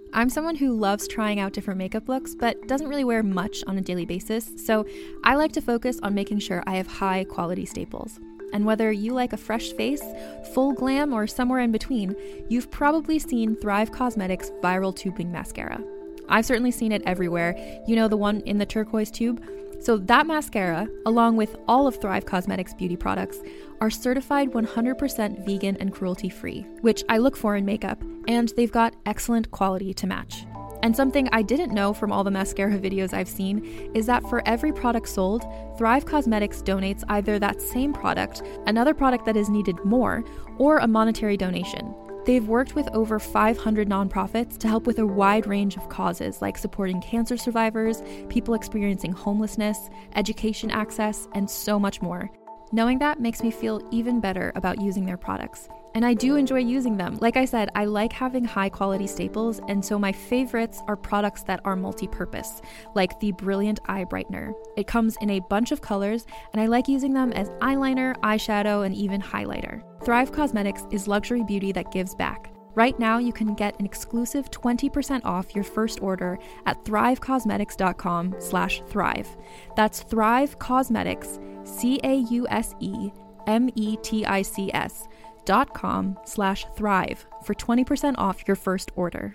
I'm someone who loves trying out different makeup looks, but doesn't really wear much on a daily basis, so I like to focus on making sure I have high quality staples. And whether you like a fresh face, full glam, or somewhere in between, you've probably seen Thrive Causemetics Viral Tubing Mascara. I've certainly seen it everywhere. You know, the one in the turquoise tube? So that mascara, along with all of Thrive Causemetics beauty products, are certified 100% vegan and cruelty-free, which I look for in makeup, and they've got excellent quality to match. And something I didn't know from all the mascara videos I've seen is that for every product sold, Thrive Causemetics donates either that same product, another product that is needed more, or a monetary donation. They've worked with over 500 nonprofits to help with a wide range of causes like supporting cancer survivors, people experiencing homelessness, education access, and so much more. Knowing that makes me feel even better about using their products. And I do enjoy using them. Like I said, I like having high quality staples, and so my favorites are products that are multi-purpose, like the Brilliant Eye Brightener. It comes in a bunch of colors, and I like using them as eyeliner, eyeshadow, and even highlighter. Thrive Causemetics is luxury beauty that gives back. Right now, you can get an exclusive 20% off your first order at thrivecausemetics.com/thrive. That's Thrive Causemetics, CAUSEMETICS.com/thrive for 20% off your first order.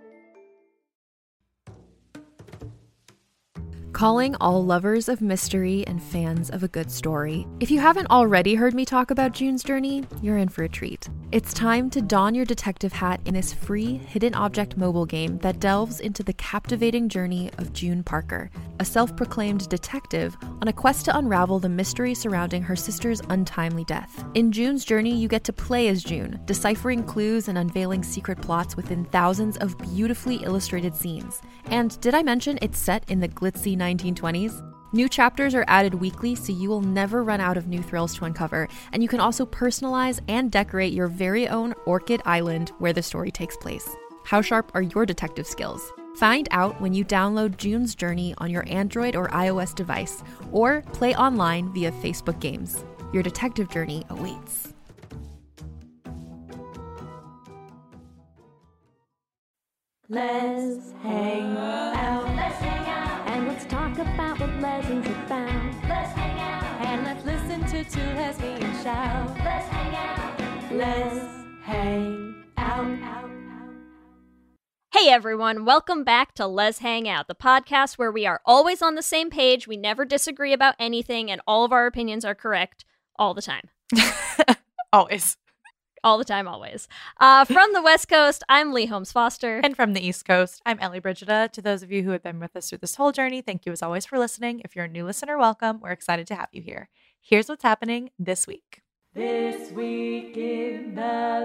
Calling all lovers of mystery and fans of a good story. If you haven't already heard me talk about June's Journey, you're in for a treat. It's time to don your detective hat in this free hidden object mobile game that delves into the captivating journey of June Parker, a self-proclaimed detective on a quest to unravel the mystery surrounding her sister's untimely death. In June's Journey, you get to play as June, deciphering clues and unveiling secret plots within thousands of beautifully illustrated scenes. And did I mention it's set in the glitzy 1920s? New chapters are added weekly, so you will never run out of new thrills to uncover, and you can also personalize and decorate your very own Orchid Island where the story takes place. How sharp are your detective skills? Find out when you download June's Journey on your Android or iOS device, or play online via Facebook Games. Your detective journey awaits. Let's hang out. Let's hang out. And let's talk about what lesbians have found. Let's hang out. And let's listen to two lesbians shout. Let's hang out. Let's hang out. Hey everyone, welcome back to Let's Hang Out, the podcast where we are always on the same page, we never disagree about anything, and all of our opinions are correct all the time. Always. All the time, always. From the West Coast, I'm Lee Holmes Foster. And from the East Coast, I'm Ellie Brigida. To those of you who have been with us through this whole journey, thank you as always for listening. If you're a new listener, welcome. We're excited to have you here. Here's what's happening this week. This week in the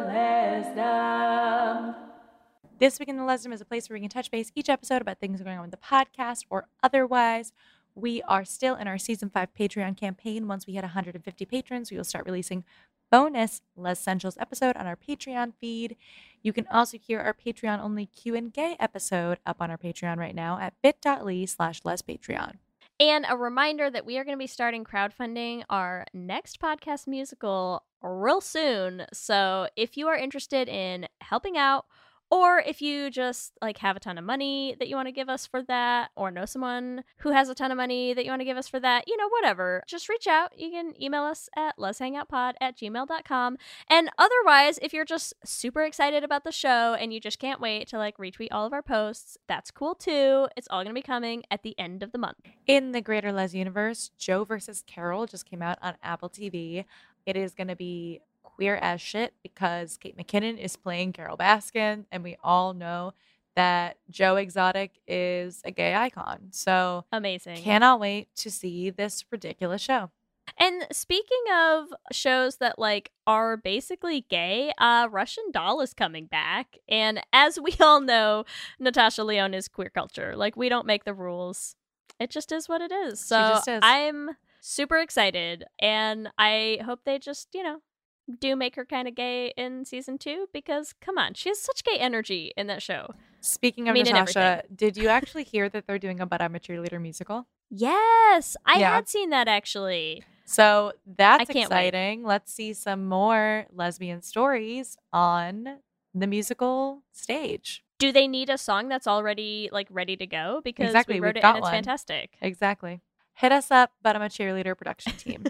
Lesdom. This Week in the Lesdom is a place where we can touch base each episode about things going on with the podcast or otherwise. We are still in our Season 5 Patreon campaign. Once we hit 150 patrons, we will start releasing bonus Les Essentials episode on our Patreon feed. You can also hear our Patreon-only Q&A episode up on our Patreon right now at bit.ly/lespatreon. And a reminder that we are going to be starting crowdfunding our next podcast musical real soon. So if you are interested in helping out, or if you just have a ton of money that you want to give us for that, or know someone who has a ton of money that you want to give us for that, whatever, just reach out. You can email us at letshangoutpod@gmail.com. And otherwise, if you're just super excited about the show and you just can't wait to retweet all of our posts, that's cool too. It's all going to be coming at the end of the month. In the greater Les universe, Joe versus Carol just came out on Apple TV. It is going to be queer as shit because Kate McKinnon is playing Carol Baskin, and we all know that Joe Exotic is a gay icon. So amazing. Cannot wait to see this ridiculous show. And speaking of shows that are basically gay, Russian Doll is coming back. And as we all know, Natasha Lyonne is queer culture. We don't make the rules. It just is what it is. So She just is. I'm super excited, and I hope they just, do make her kind of gay in season 2, because come on, she has such gay energy in that show. Speaking of Natasha, did you actually hear that they're doing a But I'm a Cheerleader musical? Yes, I had seen that actually. So that's I can't exciting. Let's see some more lesbian stories on the musical stage. Do they need a song that's already like ready to go? Because Exactly, we we've wrote it got and it's one. fantastic. Exactly. Hit us up, but I'm a cheerleader production team.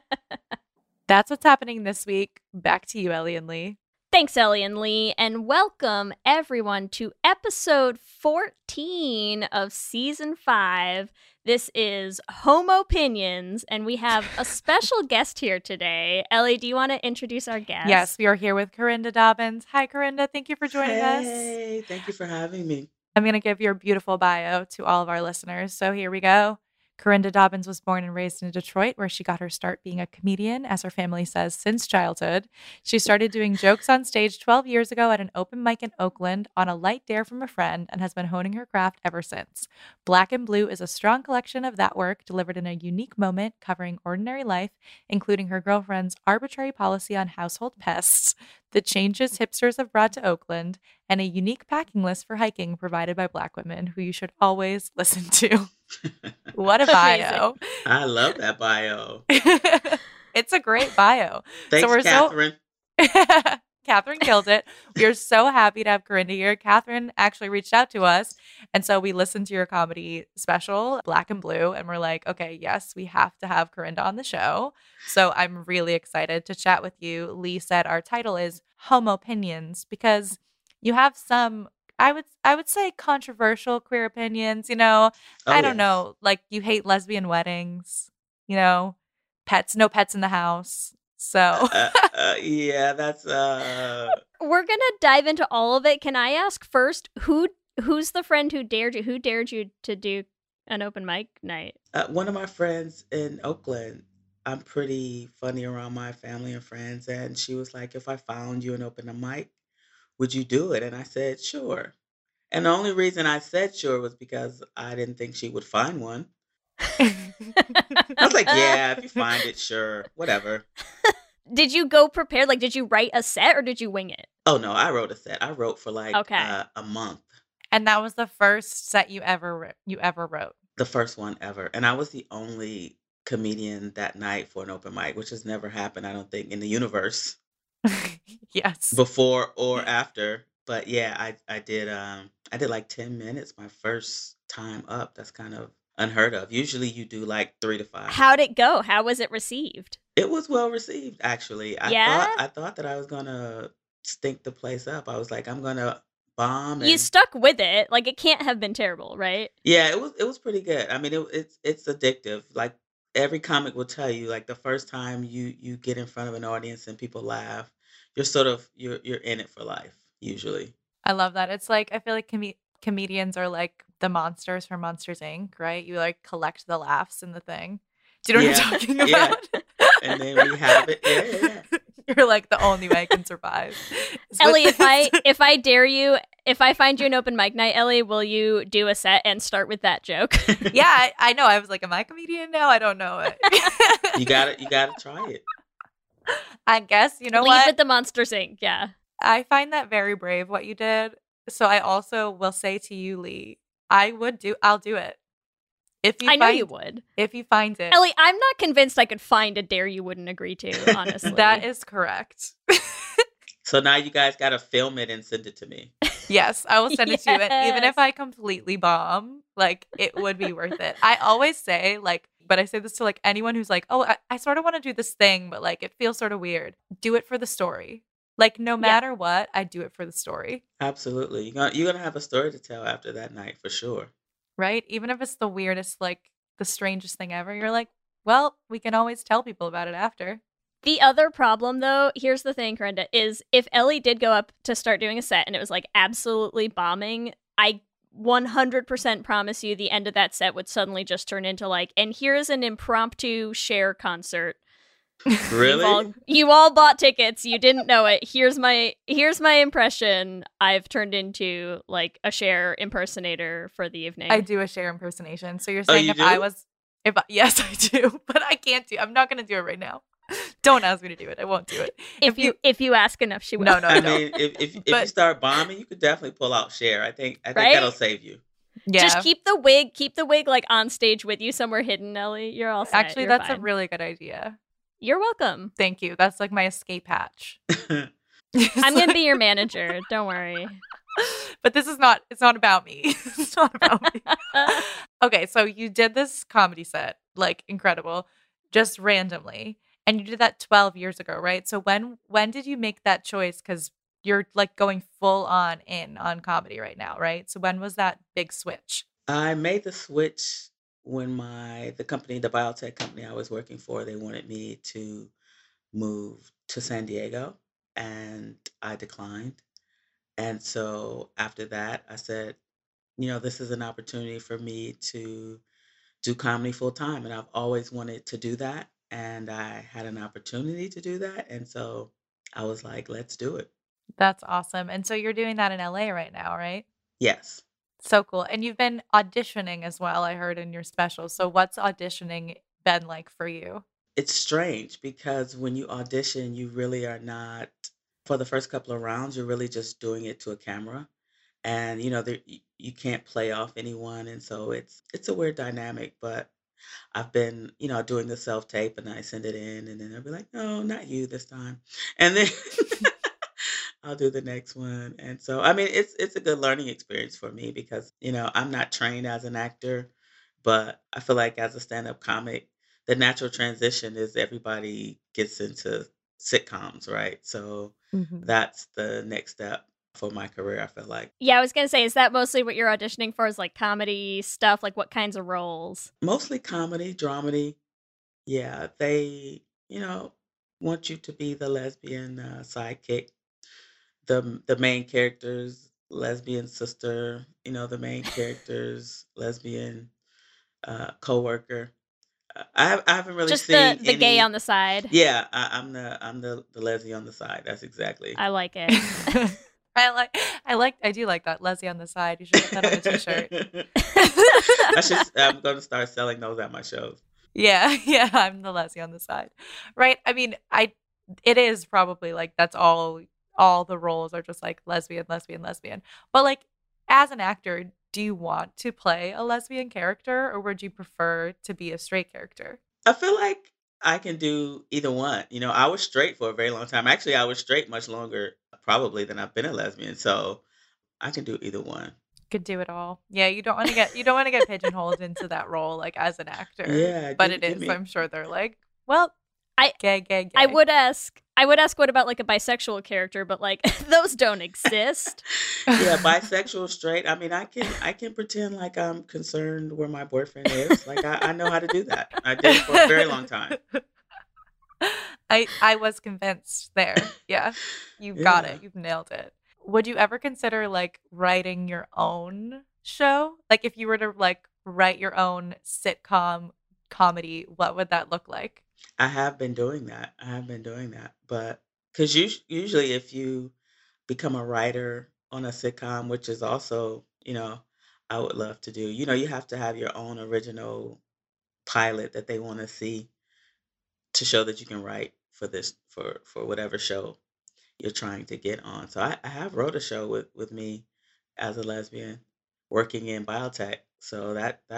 That's what's happening this week. Back to you, Ellie and Lee. Thanks, Ellie and Lee, and welcome everyone to episode 14 of season 5. This is Home Opinions, and we have a special guest here today. Ellie, do you want to introduce our guest? Yes, we are here with Corinda Dobbins. Hi, Corinda. Thank you for joining us. Hey, thank you for having me. I'm going to give your beautiful bio to all of our listeners. So here we go. Corinda Dobbins was born and raised in Detroit, where she got her start being a comedian, as her family says, since childhood. She started doing jokes on stage 12 years ago at an open mic in Oakland on a light dare from a friend and has been honing her craft ever since. Black and Blue is a strong collection of that work delivered in a unique moment covering ordinary life, including her girlfriend's arbitrary policy on household pests, the changes hipsters have brought to Oakland, and a unique packing list for hiking provided by Black women who you should always listen to. What a bio. I love that bio. It's a great bio. Thanks, we're Catherine. Catherine killed it. We are so happy to have Corinda here. Catherine actually reached out to us. And so we listened to your comedy special, Black and Blue, and we're like, okay, yes, we have to have Corinda on the show. So I'm really excited to chat with you. Lee said our title is Home Opinions because you have some, I would say, controversial queer opinions. You know, I don't know, like you hate lesbian weddings, you know, no pets in the house. So yeah, that's We're gonna dive into all of it. Can I ask first, who's the friend who dared you? Who dared you to do an open mic night? one of my friends in Oakland. I'm pretty funny around my family and friends, and she was like, "If I found you and opened a mic, would you do it?" And I said, "Sure." And the only reason I said sure was because I didn't think she would find one. I was like, "Yeah, if you find it, sure, whatever." Did you go prepared? Like, did you write a set or did you wing it? Oh no, I wrote a set. I wrote for like Okay. a month. and that was the first set you ever wrote. The first one ever. And I was the only comedian that night for an open mic, which has never happened, I don't think, in the universe Yes. before or after. But yeah, I did like 10 minutes my first time up. That's kind of unheard of. Usually you do like 3 to 5. How'd it go? How was it received? It was well received, actually. Yeah? I thought that I was gonna stink the place up. I was like, I'm gonna bomb. You And stuck with it. Like, it can't have been terrible, right? yeah, it was pretty good. I mean, it's addictive. Like every comic will tell you, like the first time you get in front of an audience and people laugh, you're in it for life usually. I love that. It's like, I feel like comedians are like the monsters from Monsters, Inc., right? You like collect the laughs in the thing. Do you know what I'm Yeah, talking yeah. about? And then we have it. Yeah. You're like the only way I can survive. is with Ellie, if this. I dare you, if I find you an open mic night, Ellie, will you do a set and start with that joke? Yeah, I know. I was like, am I a comedian now? I don't know it. You gotta try it. I guess, you know Leave what? with the Monsters Inc. Yeah. I find that very brave what you did. So I also will say to you, Lee, I'll do it. If you I know find, you would. If you find it. Ellie, I'm not convinced I could find a dare you wouldn't agree to, honestly. That is correct. So now you guys gotta film it and send it to me. Yes, I will send it to you. And even Yes. if I completely bomb, like it would be worth it. I always say but I say this to like anyone who's like, oh, I sort of want to do this thing, but like it feels sort of weird. Do it for the story. Like no matter what, I do it for the story. Absolutely. You're gonna have a story to tell after that night for sure. Right? Even if it's the weirdest, like the strangest thing ever, you're like, well, we can always tell people about it after. The other problem, though, here's the thing, Corinda, is if Ellie did go up to start doing a set and it was like absolutely bombing, I 100% promise you the end of that set would suddenly just turn into like, and here's an impromptu Cher concert. Really? You all bought tickets. You didn't know it. Here's my impression. I've turned into like a Cher impersonator for the evening. I do a Cher impersonation. So you're Oh, saying you yes, I do, but I can't I'm not going to do it right now. Don't ask me to do it. I won't do it. If you ask enough, she will. No, I no. mean, if you But- start bombing, you could definitely pull out Cher. I think Right? that'll save you. Yeah. Just keep the wig like on stage with you somewhere hidden, Ellie. You're all set. Actually, You're that's a fine. really good idea. You're welcome. Thank you. That's like my escape hatch. I'm gonna be your manager. Don't worry. But it's not about me. It's not about me. Okay, so you did this comedy set, like incredible, just randomly. And you did that 12 years ago, right? So when did you make that choice? Because you're like going full on comedy right now, right? So when was that big switch? I made the switch when the biotech company I was working for, they wanted me to move to San Diego, and I declined. And so after that, I said, this is an opportunity for me to do comedy full time. And I've always wanted to do that. And I had an opportunity to do that. And so I was like, let's do it. That's awesome. And so you're doing that in LA right now, right? Yes. So cool. And you've been auditioning as well, I heard in your special. So what's auditioning been like for you? It's strange because when you audition, you really are not, for the first couple of rounds, you're really just doing it to a camera. And, you can't play off anyone. And so it's a weird dynamic, but I've been, doing the self-tape and I send it in and then they'll be like, no, not you this time. And then I'll do the next one. And so, I mean, it's a good learning experience for me because, I'm not trained as an actor, but I feel like as a stand-up comic, the natural transition is everybody gets into sitcoms, right? So that's the next step for my career, I feel like. Yeah, I was going to say, is that mostly what you're auditioning for, is like comedy stuff? Like what kinds of roles? Mostly comedy, dramedy. Yeah, they, want you to be the lesbian sidekick, the main character's lesbian sister, the main character's lesbian coworker. I haven't really Just seen the gay any. on the side. Yeah, I'm the lesbian on the side. That's exactly. I like it. I do like that. Leslie on the side. You should put that on a t-shirt. I'm going to start selling those at my shows. Yeah, I'm the Leslie on the side. Right? I mean, it is probably like that's all the roles are just like lesbian. But like as an actor, do you want to play a lesbian character or would you prefer to be a straight character? I feel like I can do either one. I was straight for a very long time. Actually, I was straight much longer probably than I've been a lesbian. So I can do either one. Could do it all. Yeah, you don't want to get pigeonholed into that role like as an actor. Yeah, but it is. I'm sure they're like, well, gay. I would ask what about like a bisexual character, but like those don't exist. Yeah, bisexual, straight. I mean, I can pretend like I'm concerned where my boyfriend is. Like I know how to do that. I did it for a very long time. I was convinced there. Yeah, you've got it. You've nailed it. Would you ever consider like writing your own show? Like if you were to like write your own sitcom comedy, what would that look like? I have been doing that. But because usually if you become a writer on a sitcom, which is also, I would love to do, you have to have your own original pilot that they want to see to show that you can write for this, for whatever show you're trying to get on. So I have wrote a show with me as a lesbian working in biotech. So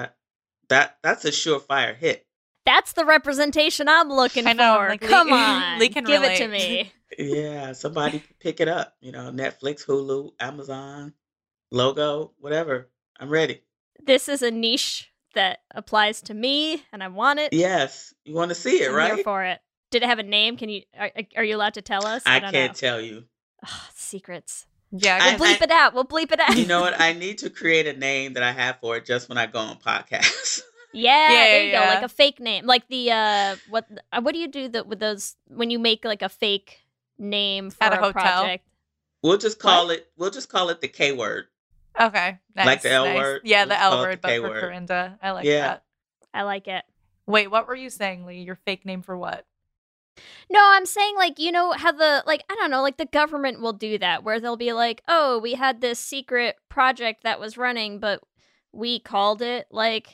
that's a surefire hit. That's the representation I'm looking I know, for. like, Come on, Lee can give relate. it to me. Yeah, somebody pick it up. Netflix, Hulu, Amazon, Logo, whatever. I'm ready. This is a niche that applies to me, and I want it. Yes, you want to see it, I'm right? here for it. Did it have a name? Can you? Are you allowed to tell us? I don't can't know. tell you. Ugh, secrets. Yeah, I- We'll bleep it out. We'll bleep it out. You know what? I need to create a name that I have for it just when I go on podcasts. Yeah, there you go. yeah. Like a fake name, like the what do you do with those when you make like a fake name for At a a hotel? project? We'll just call it the K word. Okay. Nice, Like the L nice. word? Yeah, the Let's L call it word, the but K for word. Corinda. I like Yeah. that. I like it. Wait, what were you saying, Lee? Your fake name for what? No, I'm saying like how the I don't know, like the government will do that where they'll be like, "Oh, we had this secret project that was running, but we called it like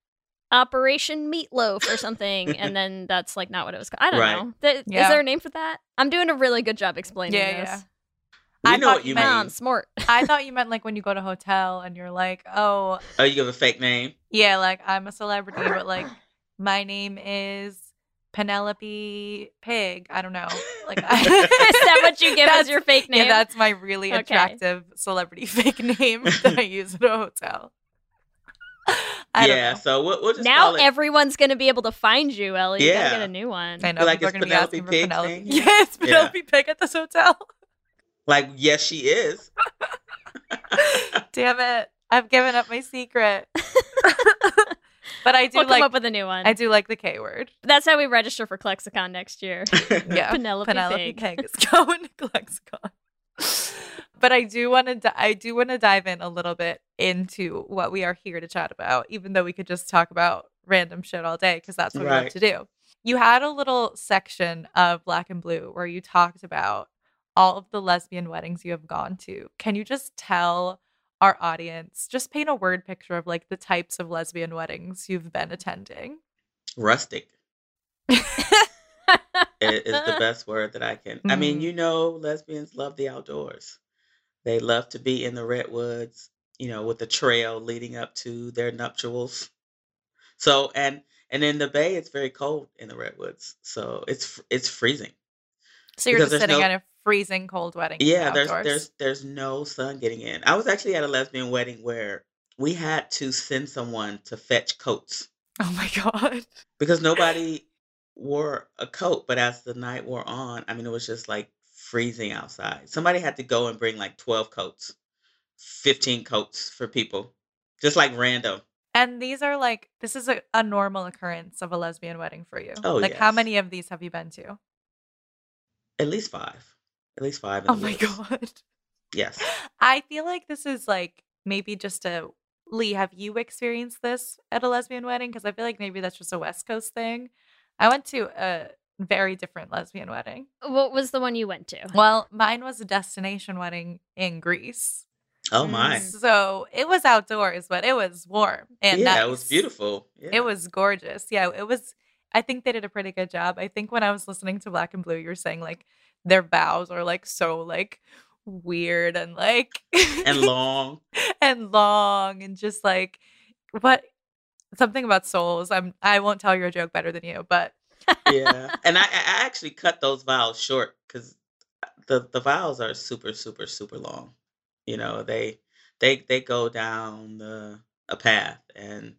Operation Meatloaf or something," and then that's like not what it was called. I don't Right. know. Is Yeah. there a name for that? I'm doing a really good job explaining Yeah, this. yeah. We I know thought what you you meant- mean. I'm smart. I thought you meant like when you go to a hotel and you're like, oh, Oh, you give a fake name? yeah, like I'm a celebrity, but like my name is Penelope Pig. I don't know. Like, Is that what you give as That's- your fake name? yeah, that's my really Okay. attractive celebrity fake name that I use at a hotel. I don't Yeah, know. so we'll just now call it. everyone's going to be able to find you, Ellie. You gotta Yeah. get a new one. I know like people are it's going to be Penelope asking for Pig Penelope. thing? Yes, Yeah. Penelope Pig at this hotel. Like, yes, she is. Damn it. I've given up my secret. But I do We'll come like up with a new one. I do like the K word. That's how we register for Klexicon next year. Yeah. Penelope Pig. Pig is going to Lexicon. But I do want to dive in a little bit into what we are here to chat about, even though we could just talk about random shit all day because that's what we love Right. to do. You had a little section of Black and Blue where you talked about all of the lesbian weddings you have gone to. Can you just tell our audience, just paint a word picture of like the types of lesbian weddings you've been attending? Rustic is the best word that I can. I mean, Mhm. lesbians love the outdoors. They love to be in the redwoods, with the trail leading up to their nuptials. So, and in the Bay, it's very cold in the redwoods. So it's freezing. So you're Because just there's sitting no- at a freezing cold wedding in Yeah, the outdoors. there's no sun getting in. I was actually at a lesbian wedding where we had to send someone to fetch coats Oh my God. because nobody wore a coat. But as the night wore on, I mean, it was just like freezing outside. Somebody had to go and bring like 12 coats, 15 coats for people, just like random. And these are like, this is a normal occurrence of a lesbian wedding for you. Oh, Like, how yes. many of these have you been to? At least 5. At least 5 in Oh the my woods. God. Yes. I feel like this is like maybe just Lee, have you experienced this at a lesbian wedding? Because I feel like maybe that's just a West Coast thing. I went to a very different lesbian wedding. What was the one you went to? Well, mine was a destination wedding in Greece. Oh my. So it was outdoors, but it was warm and Yeah, nice. it was beautiful. Yeah. It was gorgeous. Yeah, it was. I think they did a pretty good job. I think when I was listening to Black and Blue, you were saying like their vows are like so like weird and like and long. and long and just like what something about souls. I won't tell your joke better than you, but Yeah. And I actually cut those vows short because the vows are super, super, super long. They go down a path and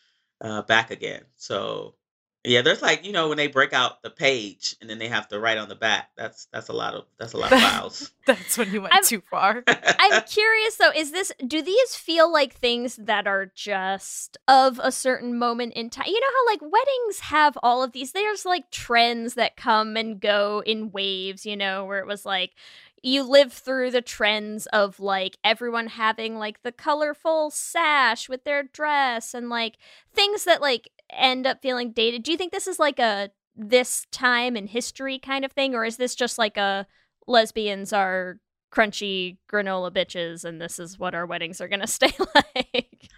back again. So yeah, there's like, when they break out the page and then they have to write on the back. That's a lot of vows. that's when you went I'm- too far. I'm curious though, do these feel like things that are just of a certain moment in time? You know how like weddings have all of these, there's like trends that come and go in waves, where it was like you live through the trends of like everyone having like the colorful sash with their dress and like things that like end up feeling dated. Do you think this is like a this time in history kind of thing, or is this just like a lesbians are crunchy granola bitches and this is what our weddings are gonna stay like?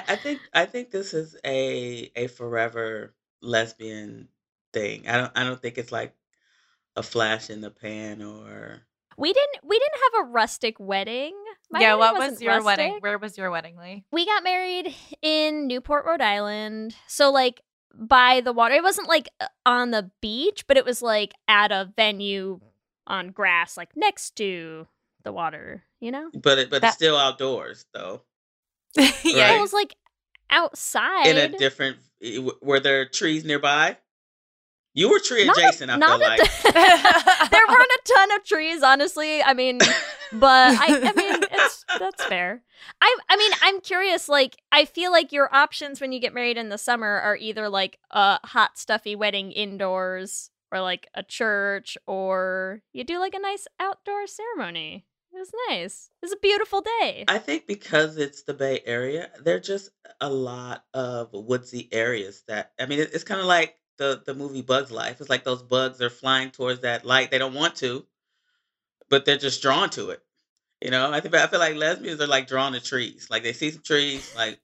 I think this is a forever lesbian thing. I don't think it's like a flash in the pan or We didn't have a rustic wedding. My Yeah, wedding what was wasn't your wedding? rustic. Where was your wedding, Lee? We got married in Newport, Rhode Island. So like by the water. It wasn't like on the beach, but it was like at a venue on grass, like next to the water, but That- it's still outdoors though. Yeah, Right. It was like outside. In a different were there trees nearby? You were tree Not a- adjacent, I not feel a- like. There weren't a ton of trees, honestly. I mean, but I mean, that's fair. I mean, I'm curious. Like, I feel like your options when you get married in the summer are either like a hot, stuffy wedding indoors, or like a church, or you do like a nice outdoor ceremony. It was nice. It was a beautiful day. I think because it's the Bay Area, there are just a lot of woodsy areas that it's kind of like the movie Bugs Life. It's like those bugs are flying towards that light. They don't want to, but they're just drawn to it. I feel like lesbians are like drawn to trees. Like they see some trees, like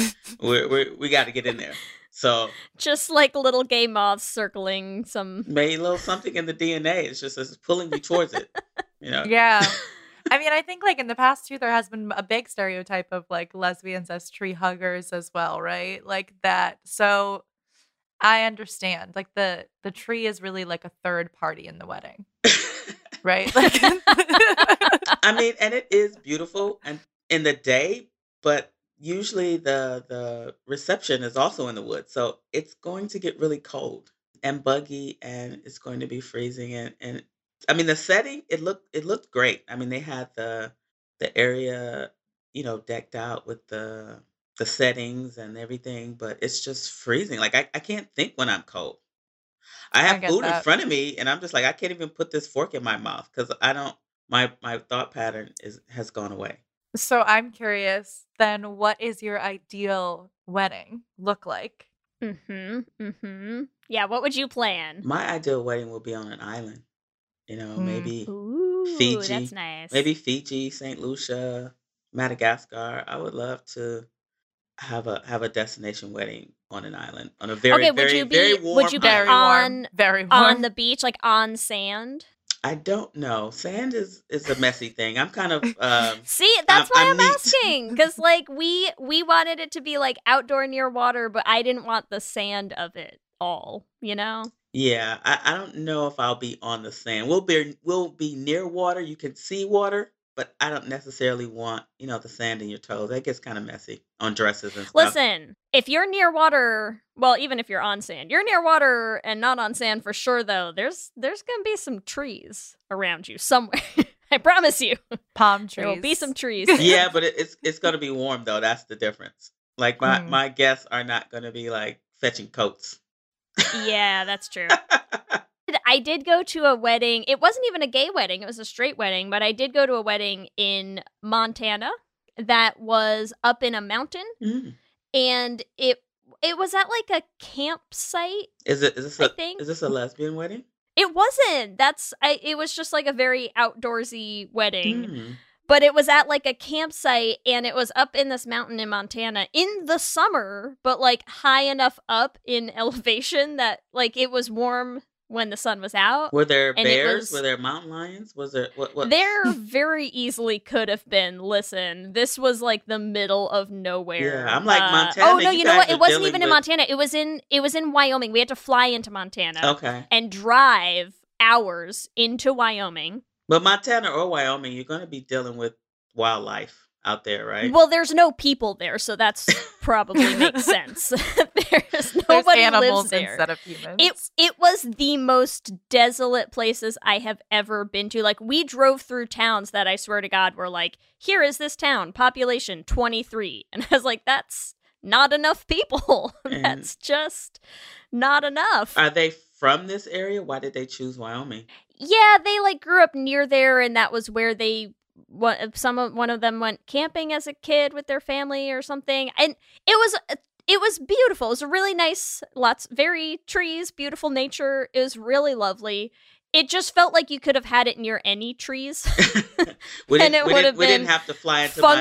we got to get in there. So Just like little gay moths circling some. maybe a little something in the DNA. It's pulling you towards it. Yeah. I mean, I think like in the past too, there has been a big stereotype of like lesbians as tree huggers as well, right? Like that. So I understand. Like the tree is really like a third party in the wedding, right? Like I mean, and it is beautiful and in the day, but usually the reception is also in the woods, so it's going to get really cold and buggy, and it's going to be freezing. And I mean, the setting it looked great. I mean, they had the area, decked out with the settings and everything, but it's just freezing. Like I can't think when I'm cold. I I have get food in that. front of me, and I'm just like I can't even put this fork in my mouth because I don't. My thought pattern has gone away. So I'm curious then, what is your ideal wedding look like? Yeah, what would you plan? My ideal wedding will be on an island. Mm. Maybe Ooh, Fiji, that's nice. maybe Fiji, St. Lucia, Madagascar. I would love to have a destination wedding on an island, on a very, Okay, would very, you very be warm would you be Very island. warm. Very warm. on the beach, like on sand? I don't know. Sand is a messy thing. I'm kind of See, that's why I'm neat. asking, because like we wanted it to be like outdoor near water, but I didn't want the sand of it all. Yeah, I don't know if I'll be on the sand. We'll be near water. You can see water, but I don't necessarily want, the sand in your toes. That gets kind of messy on dresses and stuff. Listen, if you're near water, well, even if you're on sand, you're near water and not on sand for sure. Though there's gonna be some trees around you somewhere. I promise you, Palm trees. there will be some trees. Yeah, but it's going to be warm though. That's the difference. Like my guests are not going to be like fetching coats. Yeah, that's true. I did go to a wedding. It wasn't even a gay wedding. It was a straight wedding, but I did go to a wedding in Montana that was up in a mountain, Mm. and it was at like a campsite. Is think. this a lesbian wedding? It wasn't. It was just like a very outdoorsy wedding. Mm. But it was at like a campsite, and it was up in this mountain in Montana in the summer, but like high enough up in elevation that like it was warm when the sun was out. Were there And it bears? was- Were there mountain lions? Was there what? There very easily could have been. Listen, this was like the middle of nowhere. Yeah, I'm like, Montana, Oh no, you you know guys what? are It wasn't dealing even in with- Montana. It was in Wyoming. We had to fly into Montana Okay, and drive hours into Wyoming. but Montana or Wyoming, you're going to be dealing with wildlife out there, right? Well, there's no people there, so that's probably makes sense. There's There's nobody animals lives there. instead of humans. It was the most desolate places I have ever been to. Like, we drove through towns that I swear to God were like, here is this town, population 23. And I was like, that's not enough people. And- That's just not enough. Are they from this area? Why did they choose Wyoming? Yeah, they like grew up near there, and that was where they one of them went camping as a kid with their family or something. And it was beautiful. It was a really nice, very trees, beautiful nature. It was really lovely. It just felt like you could have had it near any trees. We And didn't, it we would didn't, have we didn't been have to fly into Montana.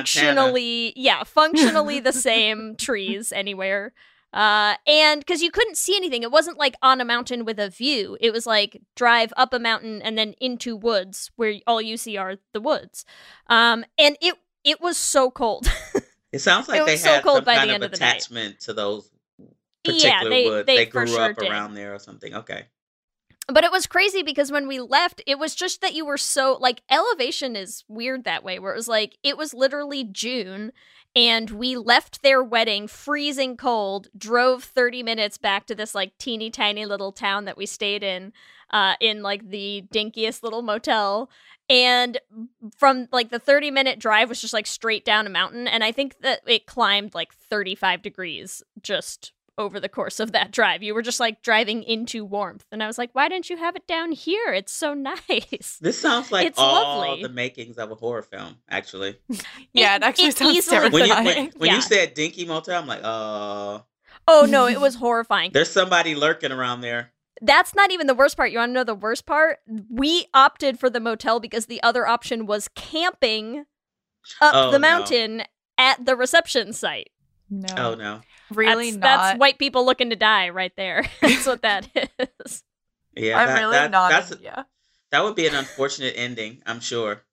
functionally the same trees anywhere. And because you couldn't see anything, it wasn't like on a mountain with a view. It was like drive up a mountain and then into woods where all you see are the woods. And it was so cold. It sounds like It they was so had cold some by the kind end of of the night. attachment to those Yeah, particular woods. they They for grew sure up did. around there or something. Okay. But it was crazy because when we left, it was just that you were so like elevation is weird that way, where it was like it was literally June and we left their wedding freezing cold, drove 30 minutes back to this like teeny tiny little town that we stayed in like the dinkiest little motel. And from like the 30-minute drive was just like straight down a mountain. And I think that it climbed like 35 degrees just over the course of that drive. You were just like driving into warmth. And I was like, why didn't you have it down here? It's so nice. This sounds like It's all lovely. the makings of a horror film, actually. Yeah, it actually sounds easily When you, terrifying. when Yeah. you said Dinky Motel, I'm like, oh, Oh no, it was horrifying. there's somebody lurking around there. That's not even the worst part. You want to know the worst part? We opted for the motel because the other option was camping up Oh, the no. mountain at the reception site. No. Oh, no. Really That's not. white people looking to die right there. That's what that is. Yeah, I'm really not. that's Yeah. that would be an unfortunate ending, I'm sure.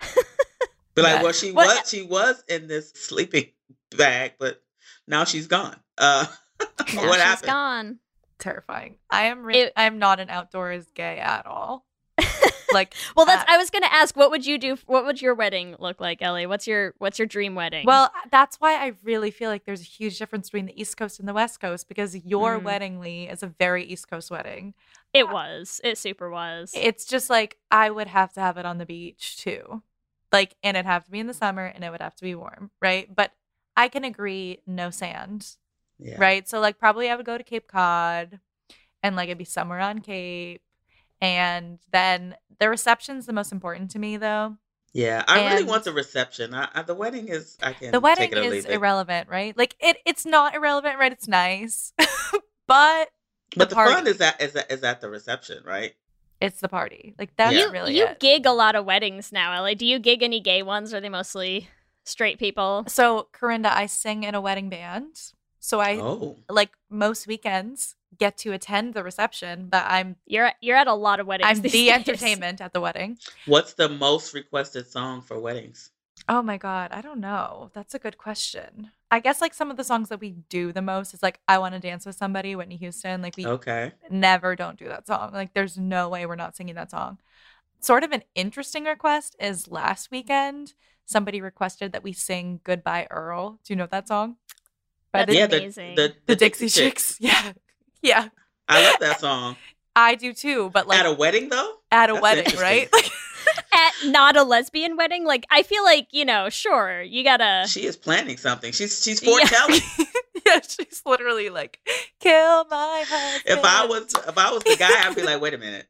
Be like, Yeah. well, What- she was in this sleeping bag, but now she's gone. Now What she's happened? gone. terrifying. I am It- not an outdoors gay at all. Like, Well, I was gonna ask, what would you do? What would your wedding look like, Ellie? What's your dream wedding? well, that's why I really feel like there's a huge difference between the East Coast and the West Coast, because your wedding, Lee, is a very East Coast wedding. it super was. It's just like I would have to have it on the beach too. Like, and it'd have to be in the summer and it would have to be warm, right? But I can agree, no sand, Yeah. right? So like probably I would go to Cape Cod and like it'd be somewhere on Cape. And then the reception's the most important to me though. Yeah, I really And- want the reception. The wedding is, I can The wedding take it or is leave it. irrelevant, right? Like it's not irrelevant, right? It's nice. But But the party. fun is at the reception, right? it's the party. Like that's Yeah. really you it. gig a lot of weddings now, Ellie. Do you gig any gay ones, or are they mostly straight people? So, Corinda, I sing in a wedding band. So I Oh, like most weekends get to attend the reception, but I'm You're at a lot of weddings. I'm these the days. entertainment at the wedding. what's the most requested song for weddings? Oh my God, I don't know. That's a good question. I guess like some of the songs that we do the most is like I Want to Dance with Somebody, Whitney Houston. Like we Okay. never don't do that song. Like there's no way we're not singing that song. Sort of an interesting request is last weekend somebody requested that we sing Goodbye Earl. Do you know that song? By That's Yeah, amazing. the Dixie Chicks. Yeah. Yeah. I love that song. I do too, but like At a wedding, though? at a That's wedding, interesting. right? Like At not a lesbian wedding, like I feel like, sure, you gotta. She is planning something. She's foretelling. yeah, she's literally like, kill my husband. If I was the guy, I'd be like, wait a minute.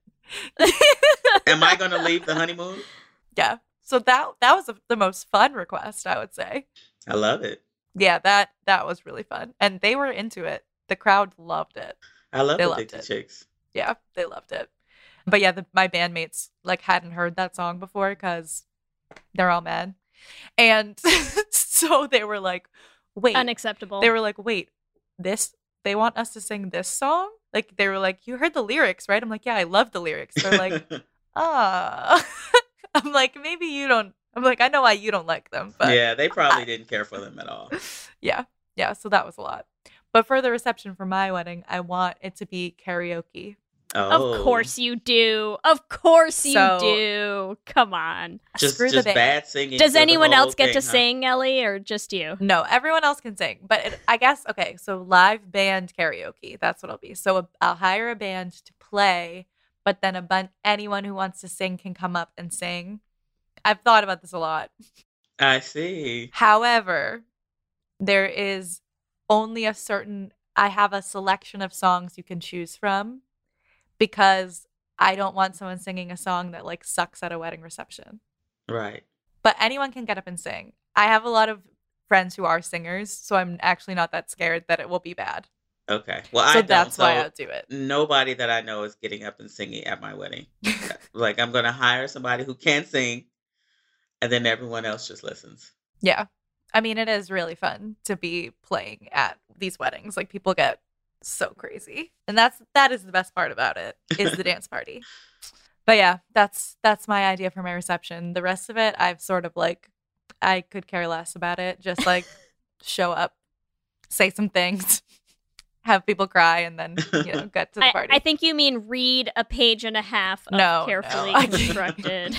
Am I going to leave the honeymoon? Yeah. So that was the most fun request, I would say. I love it. Yeah, that was really fun. And they were into it. The crowd loved it. I love They the loved Dixie it. Chicks. Yeah, they loved it. But yeah, my bandmates like hadn't heard that song before because they're all men. And so they were like, wait. Unacceptable. They were like, wait, they want us to sing this song? Like, they were like, you heard the lyrics, right? I'm like, yeah, I love the lyrics. They're like, ah. I'm like, maybe you don't. I'm like, I know why you don't like them. But yeah, they probably didn't care for them at all. yeah. So that was a lot. But for the reception for my wedding, I want it to be karaoke. Oh, Of course you do. Of course you So- do. Come on. just Screw the band. bad singing. Does for the anyone whole else get thing, to huh? sing, Ellie, or just you? No, everyone else can sing. But I guess, okay, so live band karaoke. That's what it'll be. So I'll hire a band to play, but then anyone who wants to sing can come up and sing. I've thought about this a lot. I see. However, there is only I have a selection of songs you can choose from because I don't want someone singing a song that like sucks at a wedding reception. Right. But anyone can get up and sing. I have a lot of friends who are singers, so I'm actually not that scared that it will be bad. Okay. Well, So I don't. that's why so I'll do it. nobody that I know is getting up and singing at my wedding. Like, I'm going to hire somebody who can sing, and then everyone else just listens. Yeah. I mean, it is really fun to be playing at these weddings. Like people get so crazy. And that is the best part about it is the dance party. But yeah, that's my idea for my reception. The rest of it, I've sort of like I could care less about it. Just like show up, say some things, have people cry, and then get to the party. I think you mean read a page and a half of No, carefully no. constructed,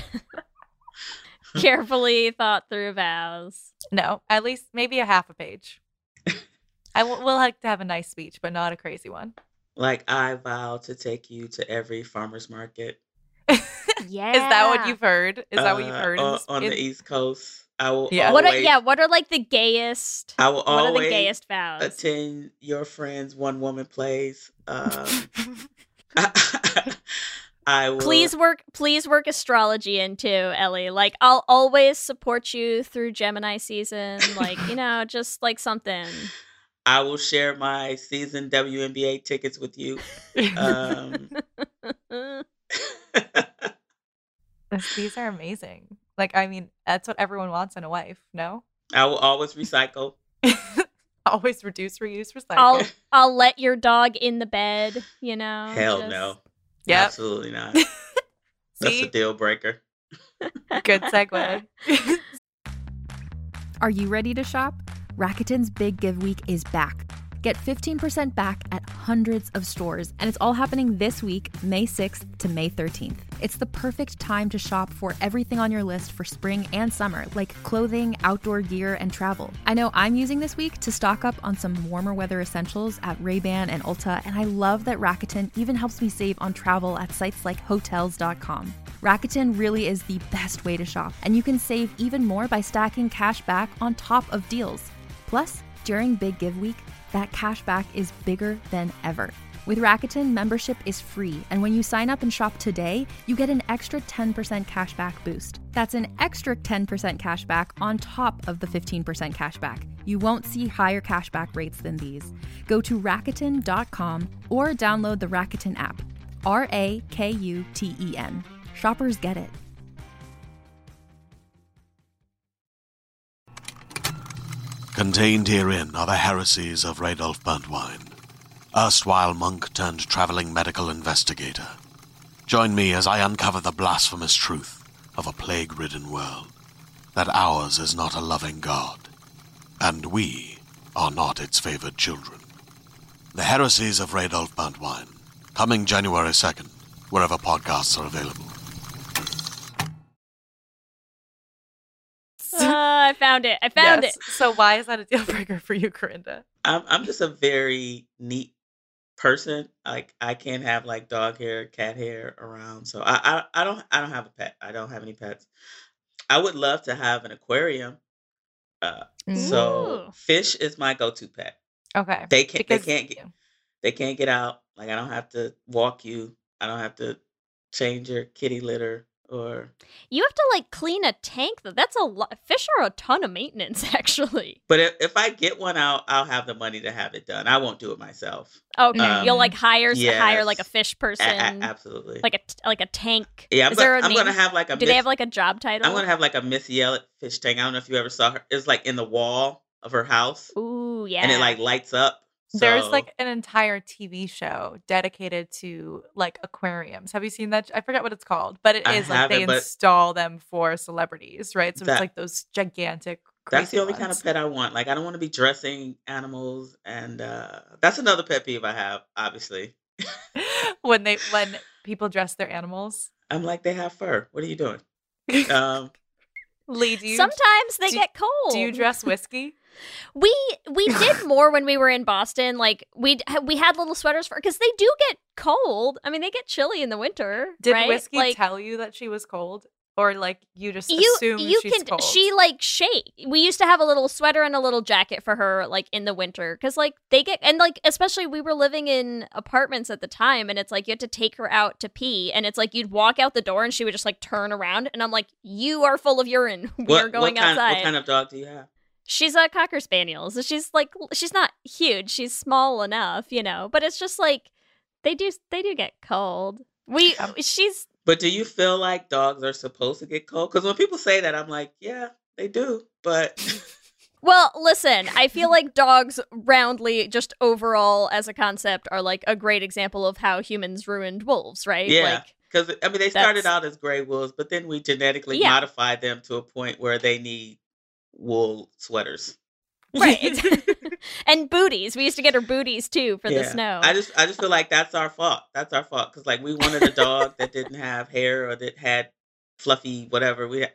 carefully thought through vows. No, at least maybe a half a page. We'll like to have a nice speech, but not a crazy one. Like, I vow to take you to every farmer's market. Yeah. Is that what you've heard? Is that what you've heard? On the East Coast? I will Yeah. always, What are like the gayest? I will What are the always gayest vows? attend your friend's one woman plays. I will. Please work astrology into Ellie. Like I'll always support you through Gemini season. Like just like something. I will share my season WNBA tickets with you. These are amazing. Like, I mean, that's what everyone wants in a wife, no? I will always recycle. Always reduce, reuse, recycle. I'll let your dog in the bed. Hell just- no. Yep. Absolutely not. That's See? a deal breaker. Good segue. Are you ready to shop? Rakuten's Big Give Week is back. Get 15% back at hundreds of stores, and it's all happening this week, May 6th to May 13th. It's the perfect time to shop for everything on your list for spring and summer, like clothing, outdoor gear, and travel. I know I'm using this week to stock up on some warmer weather essentials at Ray-Ban and Ulta, and I love that Rakuten even helps me save on travel at sites like Hotels.com. Rakuten really is the best way to shop, and you can save even more by stacking cash back on top of deals. Plus, during Big Give Week, that cash back is bigger than ever. With Rakuten, membership is free, and when you sign up and shop today, you get an extra 10% cash back boost. That's an extra 10% cash back on top of the 15% cash back. You won't see higher cash back rates than these. Go to Rakuten.com or download the Rakuten app. Rakuten. Shoppers get it. Contained herein are the heresies of Radolf Burntwine, erstwhile monk turned traveling medical investigator. Join me as I uncover the blasphemous truth of a plague-ridden world, that ours is not a loving God, and we are not its favored children. The heresies of Radolf Burntwine, coming January 2nd, wherever podcasts are available. I found it. I found it. So why is that a deal breaker for you, Corinda? I'm just a very neat person. Like I can't have like dog hair, cat hair around. So I don't have a pet. I don't have any pets. I would love to have an aquarium. So Ooh. fish is my go-to pet. Okay. They can't get out. Like I don't have to walk you. I don't have to change your kitty litter or. You have to like clean a tank though. That's a lot. Fish are a ton of maintenance, actually. But if I get one out, I'll have the money to have it done. I won't do it myself. Okay, you'll like hire like a Yes. fish person, Absolutely. like a tank. Yeah, Is there a I'm name? gonna have like a. Do they have like a job title? I'm gonna have like a Missy Elliott fish tank. I don't know if you ever saw her. It's like in the wall of her house, Ooh, yeah. and it like lights up. There's So- like an entire TV show dedicated to like aquariums. Have you seen that? I forget what it's called, but it I is like they haven't, but- install them for celebrities, right? So That- it's like those gigantic. That's the crazy only kind ones. of pet I want. Like I don't want to be dressing animals, and that's another pet peeve I have. Obviously, when people dress their animals. I'm like they have fur. What are you doing? Lee, do you Sometimes they do- get cold. do you dress whiskey? We did more when we were in Boston. Like we had little sweaters for because they do get cold. I mean, they get chilly in the winter. Did right? Whiskey like, tell you that she was cold, or like you just you assume you she's can cold? she like shake. We used to have a little sweater and a little jacket for her like in the winter because like they get and like especially we were living in apartments at the time and it's like you had to take her out to pee and it's like you'd walk out the door and she would just like turn around and I'm like you are full of urine. We're going outside. What kind of dog do you have? She's a Cocker Spaniel, so she's not huge. She's small enough, but it's just like they do get cold. She's But do you feel like dogs are supposed to get cold? Because when people say that, I'm like, yeah, they do. But well, listen, I feel like dogs roundly, just overall as a concept, are like a great example of how humans ruined wolves, right? yeah, Like, because I mean, they started that's- out as gray wolves, but then we genetically Yeah. modified them to a point where they need wool sweaters. right. And booties. We used to get her booties too for the snow. I just feel like that's our fault. That's our fault because like we wanted a dog that didn't have hair or that had fluffy whatever. We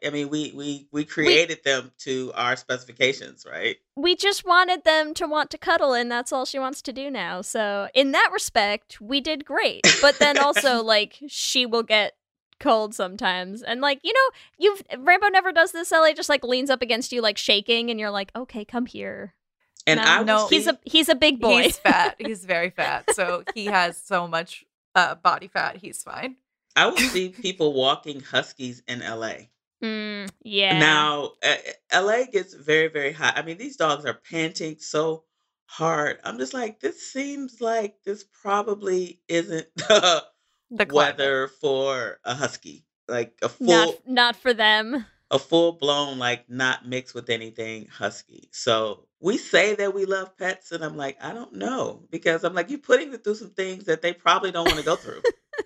created them to our specifications, right? We just wanted them to want to cuddle, and that's all she wants to do now. So, in that respect, we did great. But then also, like, she will get cold sometimes. And, like, Rambo never does this, Ellie, just, like, leans up against you, like, shaking, and you're like, okay, come here. And No, I will He's see- a big boy. He's fat. He's very fat. So he has so much body fat. He's fine. I will see people walking huskies in LA. Yeah. Now, LA gets very, very hot. I mean, these dogs are panting so hard. I'm just like, this seems like this probably isn't the The climate. weather for a husky. Like a Not for them. full blown, like not mixed with anything husky. So we say that we love pets, and I'm like, I don't know. Because I'm like, you're putting them through some things that they probably don't want to go through.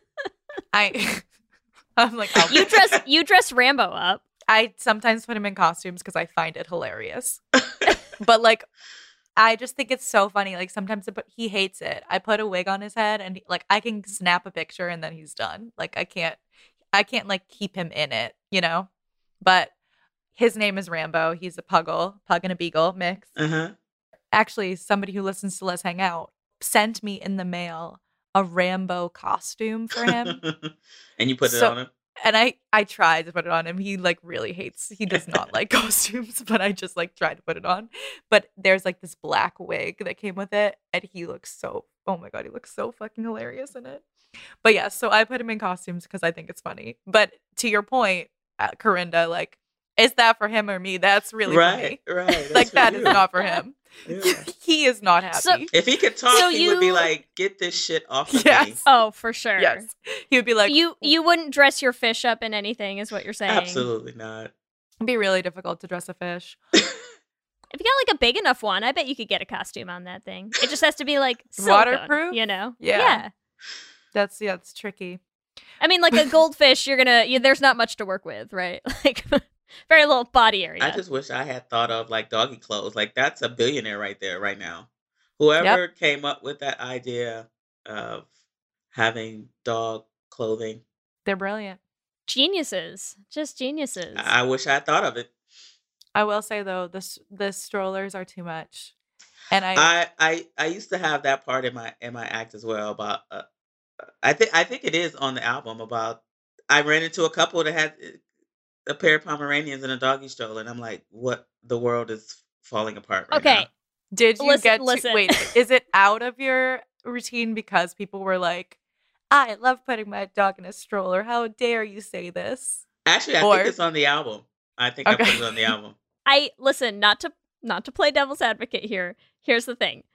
I'm like, oh. You dress Rambo up. I sometimes put him in costumes because I find it hilarious. But like I just think it's so funny. Like sometimes he hates it. I put a wig on his head and like I can snap a picture and then he's done. Like I can't like keep him in it, you know? But his name is Rambo. He's a pug and a beagle mix. Actually, somebody who listens to Let's Hang Out sent me in the mail a Rambo costume for him. And you put it on him? And I tried to put it on him. He like really he does not like costumes, but I just like tried to put it on. But there's like this black wig that came with it. And he looks oh my God, he looks so fucking hilarious in it. But yeah, so I put him in costumes because I think it's funny. But to your point, Corinda, like, is that for him or me? That's really for me. Right. Like that is not for him. Yeah. He is not happy. So, if he could talk, he would be like, "Get this shit off of me." Oh, for sure. Yes. He would be like, you wouldn't dress your fish up in anything, is what you're saying. Absolutely not. It'd be really difficult to dress a fish. If you got like a big enough one, I bet you could get a costume on that thing. It just has to be like silicone, waterproof, you know? Yeah. It's tricky. I mean, like a goldfish, there's not much to work with, right? Like very little body area. I just wish I had thought of like doggy clothes. Like that's a billionaire right there, right now. Whoever came up with that idea of having dog clothing, they're brilliant. Geniuses, just geniuses. I wish I had thought of it. I will say though, the strollers are too much, and I used to have that part in my act as well about. I think it is on the album about. I ran into a couple that had a pair of Pomeranians and a doggy stroller, and I'm like, what? The world is falling apart right now. Did you listen. Wait, is it out of your routine because people were like, I love putting my dog in a stroller. How dare you say this? Actually, I think it's on the album. I think I put it on the album. Listen, not to play devil's advocate here. Here's the thing.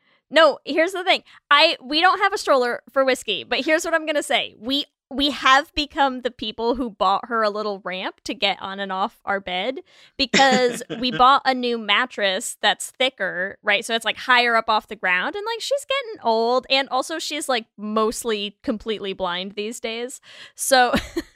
We don't have a stroller for Whiskey, but here's what I'm going to say. We have become the people who bought her a little ramp to get on and off our bed because we bought a new mattress that's thicker, right? So it's like higher up off the ground, and like she's getting old, and also she's like mostly completely blind these days. So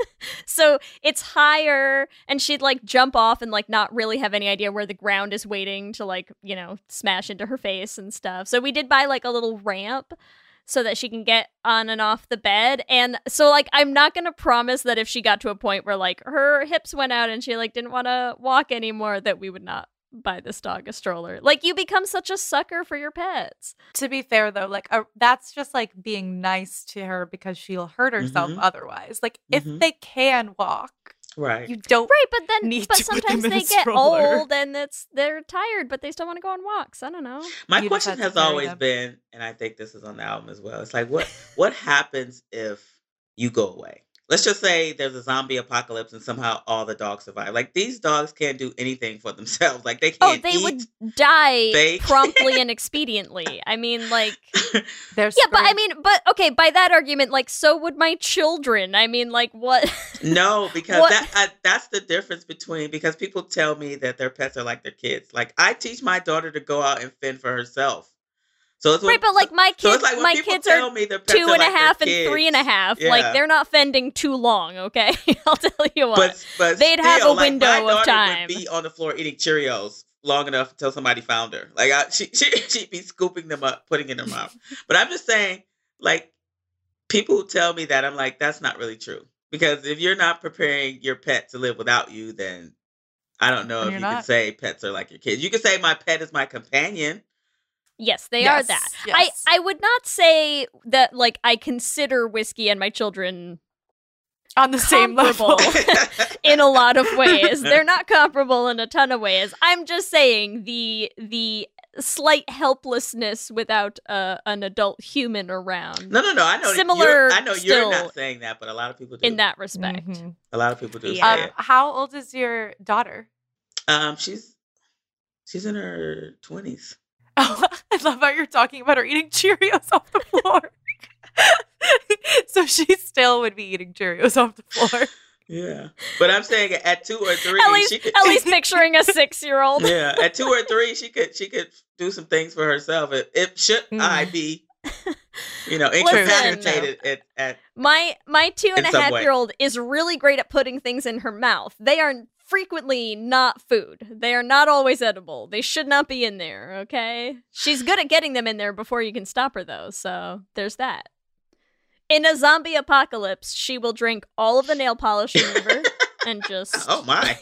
so it's higher, and she'd like jump off and like not really have any idea where the ground is waiting to like, smash into her face and stuff. So we did buy like a little ramp so that she can get on and off the bed. And so, like, I'm not going to promise that if she got to a point where, like, her hips went out and she, like, didn't want to walk anymore, that we would not buy this dog a stroller. Like, you become such a sucker for your pets. To be fair, though, like, that's just, like, being nice to her because she'll hurt herself otherwise. Like, if they can walk. Right. You don't but sometimes they get old and they're tired, but they still want to go on walks. I don't know. My question has always been, and I think this is on the album as well, it's like what happens if you go away? Let's just say there's a zombie apocalypse and somehow all the dogs survive. Like these dogs can't do anything for themselves. Like they can't eat. Would die promptly and expediently. I mean, like but okay, by that argument, like so would my children. I mean, like what? No, because that's the difference because people tell me that their pets are like their kids. Like I teach my daughter to go out and fend for herself. So it's but like my kids, my kids are 2.5 and 3.5. Yeah. Like they're not fending too long. Okay, I'll tell you what. But they'd have a window of time. Would be on the floor eating Cheerios long enough until somebody found her. Like she'd be scooping them up, putting in her mouth. But I'm just saying, like people who tell me that, I'm like, that's not really true. Because if you're not preparing your pet to live without you, then I don't know if you can say pets are like your kids. You can say my pet is my companion. Yes, they are that. Yes. I would not say that, like, I consider Whiskey and my children on the same level in a lot of ways. They're not comparable in a ton of ways. I'm just saying the slight helplessness without an adult human around. No. I know. I know you're not saying that, but a lot of people do. In that respect, a lot of people do. Say it. How old is your daughter? She's in her 20s. Oh, I love how you're talking about her eating Cheerios off the floor. So she still would be eating Cheerios off the floor. Yeah. But I'm saying at 2 or 3, at least picturing a 6-year-old. Yeah. At 2 or 3, she could do some things for herself. I be, incapacitated at my 2.5-year-old is really great at putting things in her mouth. They are frequently not food. They are not always edible. They should not be in there, okay? She's good at getting them in there before you can stop her, though, so there's that. In a zombie apocalypse, she will drink all of the nail polish remover and just... Oh, my.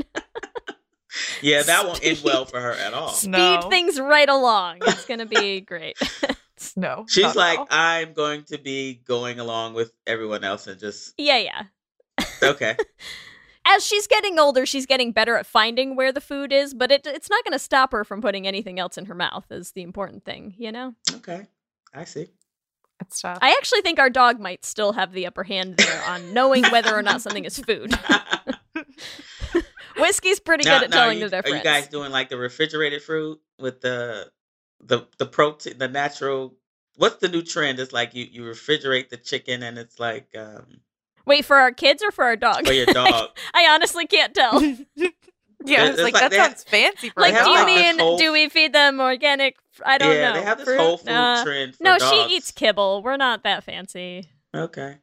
Yeah, that won't end well for her at all. speed things right along. It's going to be great. No. She's not at like, all. I'm going to be going along with everyone else and just, Yeah. okay. As she's getting older, she's getting better at finding where the food is, but it's not going to stop her from putting anything else in her mouth is the important thing, you know? Okay. I see. It's tough. I actually think our dog might still have the upper hand there on knowing whether or not something is food. Whiskey's pretty good at telling the difference. Are you guys doing like the refrigerated fruit with the protein, the natural? What's the new trend? It's like you refrigerate the chicken and it's like Wait, for our kids or for our dog? for your dog. I honestly can't tell. Yeah, It's it's like like that they have- sounds fancy for Like, a have do you dog. like this mean, whole- do we feed them organic? I don't yeah, know. they have this Fruit? whole food trend for No, dogs. she eats kibble. We're not that fancy. Okay.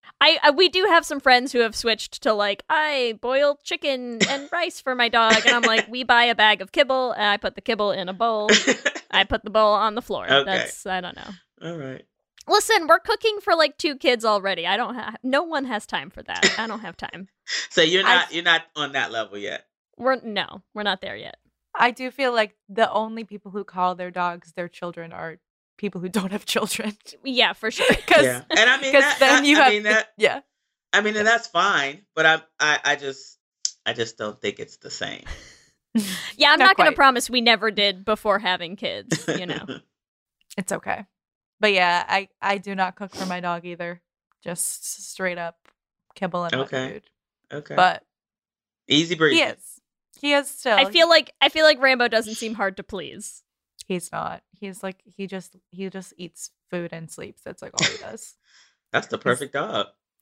We do have some friends who have switched to like, I boil chicken and rice for my dog, and I'm like, we buy a bag of kibble, and I put the kibble in a bowl. I put the bowl on the floor. Okay. That's I don't know. All right. Listen, we're cooking for like 2 kids already. I don't have. No one has time for that. I don't have time. So you're not on that level yet. We're not there yet. I do feel like the only people who call their dogs their children are people who don't have children. Yeah, for sure. Yeah, and I mean that. then you I have mean that. yeah. I mean, and that's fine, but I just don't think it's the same. Yeah, I'm Not not going to quite. promise we never did before having kids. You know. It's okay. But yeah, I do not cook for my dog either. Just straight up kibble and wet Okay. food. Okay. But Easy breezy. he is still. I feel like Rambo doesn't seem hard to please. he's not. He's like he just eats food and sleeps. That's like all he does. That's the perfect dog.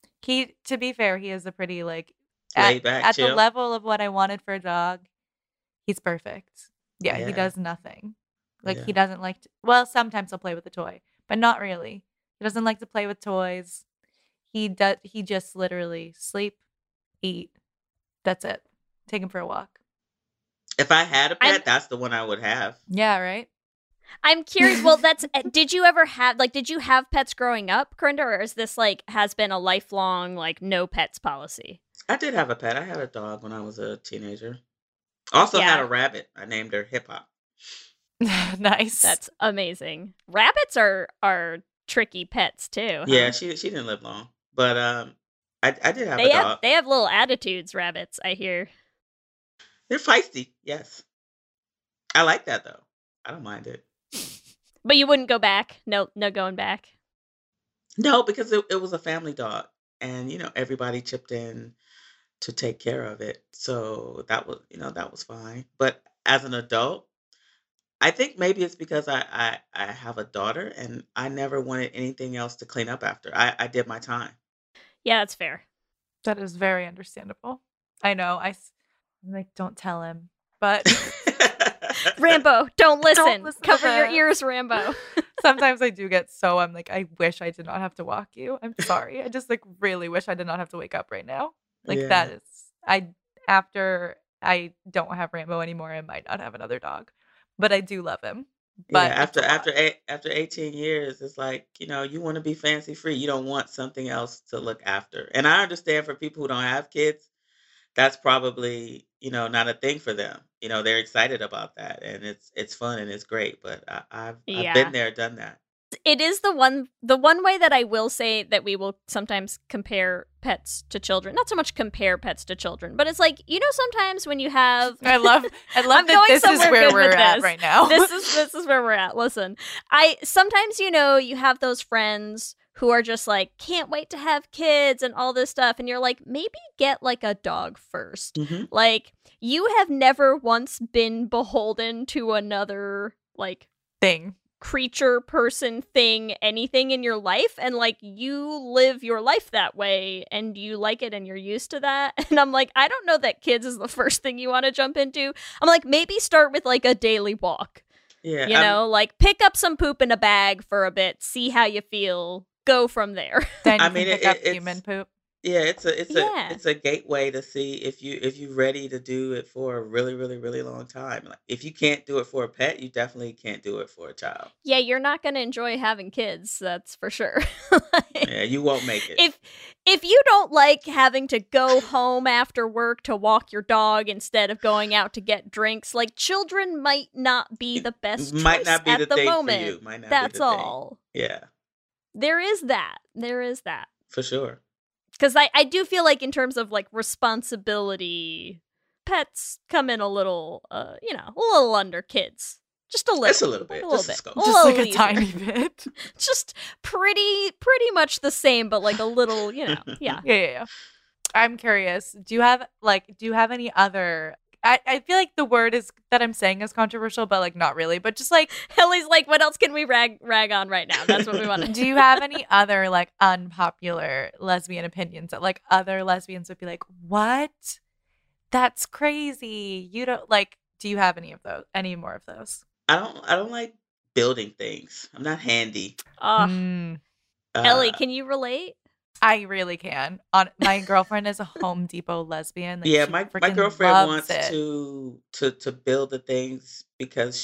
To be fair, he is a pretty like Laid back, at the chill. level of what I wanted for a dog. He's perfect. Yeah, Yeah. he does nothing. Like Yeah. he doesn't like to, well, sometimes he'll play with a toy, but not really. He doesn't like to play with toys. He just literally sleep, eat. That's it. Take him for a walk. If I had a pet, I'm- that's the one I would have. Yeah, right? I'm curious. Well, did you ever have did you have pets growing up, Corinda, or is this like has been a lifelong like no pets policy? I did have a pet. I had a dog when I was a teenager. Also Yeah. had a rabbit. I named her Hip Hop. Nice. That's amazing. Rabbits are tricky pets too. Huh? Yeah, she didn't live long, but I did have a dog. They have little attitudes. Rabbits, I hear. They're feisty. Yes, I like that though. I don't mind it. But you wouldn't go back. No going back. No, because it was a family dog, and everybody chipped in to take care of it. So that was fine. But as an adult, I think maybe it's because I have a daughter, and I never wanted anything else to clean up after. I did my time. Yeah, that's fair. That is very understandable. I know. I'm like, don't tell him. But Rambo, don't listen. listen to Cover your that. ears, Rambo. sometimes I do get so I'm like, I wish I did not have to walk you. I'm sorry. I just like really wish I did not have to wake up right now. Like Yeah. that is after I don't have Rambo anymore, I might not have another dog. But I do love him. But Yeah, it's a lot. after 18 years, it's like, you want to be fancy free. You don't want something else to look after. And I understand for people who don't have kids, that's probably, not a thing for them. They're excited about that, and it's fun and it's great. But I've Yeah. been there, done that. It is the one way that I will say that we will sometimes compare pets to children. Not so much compare pets to children, but it's like, sometimes when you have I love I'm that going this is somewhere where good we're with at this. right now. this is where we're at. Listen, I sometimes you have those friends who are just like can't wait to have kids and all this stuff, and you're like, maybe get like a dog first. hmm Like, you have never once been beholden to another like thing. creature, person, thing, anything in your life, and like you live your life that way and you like it and you're used to that. And I'm like, I don't know that kids is the first thing you want to jump into. I'm like, maybe start with like a daily walk, Yeah. like pick up some poop in a bag for a bit, see how you feel, go from there. Then I you mean, can pick it- up it's- human poop. Yeah, Yeah. it's a gateway to see if you're ready to do it for a really, really, really long time. Like if you can't do it for a pet, you definitely can't do it for a child. Yeah, you're not going to enjoy having kids, that's for sure. Yeah, you won't make it. If you don't like having to go home after work to walk your dog instead of going out to get drinks, like children might not be the best Might choice not be at the the thing for moment. you. Might not be That's the thing. all. Yeah, There is that. There is that. for sure. Because I do feel like in terms of like responsibility, pets come in a little, a little under kids. Just a little. Just a little bit. A little Just a bit. scope. Just little like a easier. tiny bit. Just pretty much the same, but like a little, yeah. Yeah. I'm curious. Do you have any other? I feel like the word is that I'm saying is controversial, but like not really. But just like, Ellie's like, what else can we rag on right now? That's what we want to do you have any other like unpopular lesbian opinions that like other lesbians would be like, what? That's crazy. You don't like. Do you have any of those? Any more of those? I don't like building things. I'm not handy. Ellie, can you relate? I really can. My girlfriend is a Home Depot lesbian. Like, Yeah, she my freaking girlfriend loves wants it. to build the things because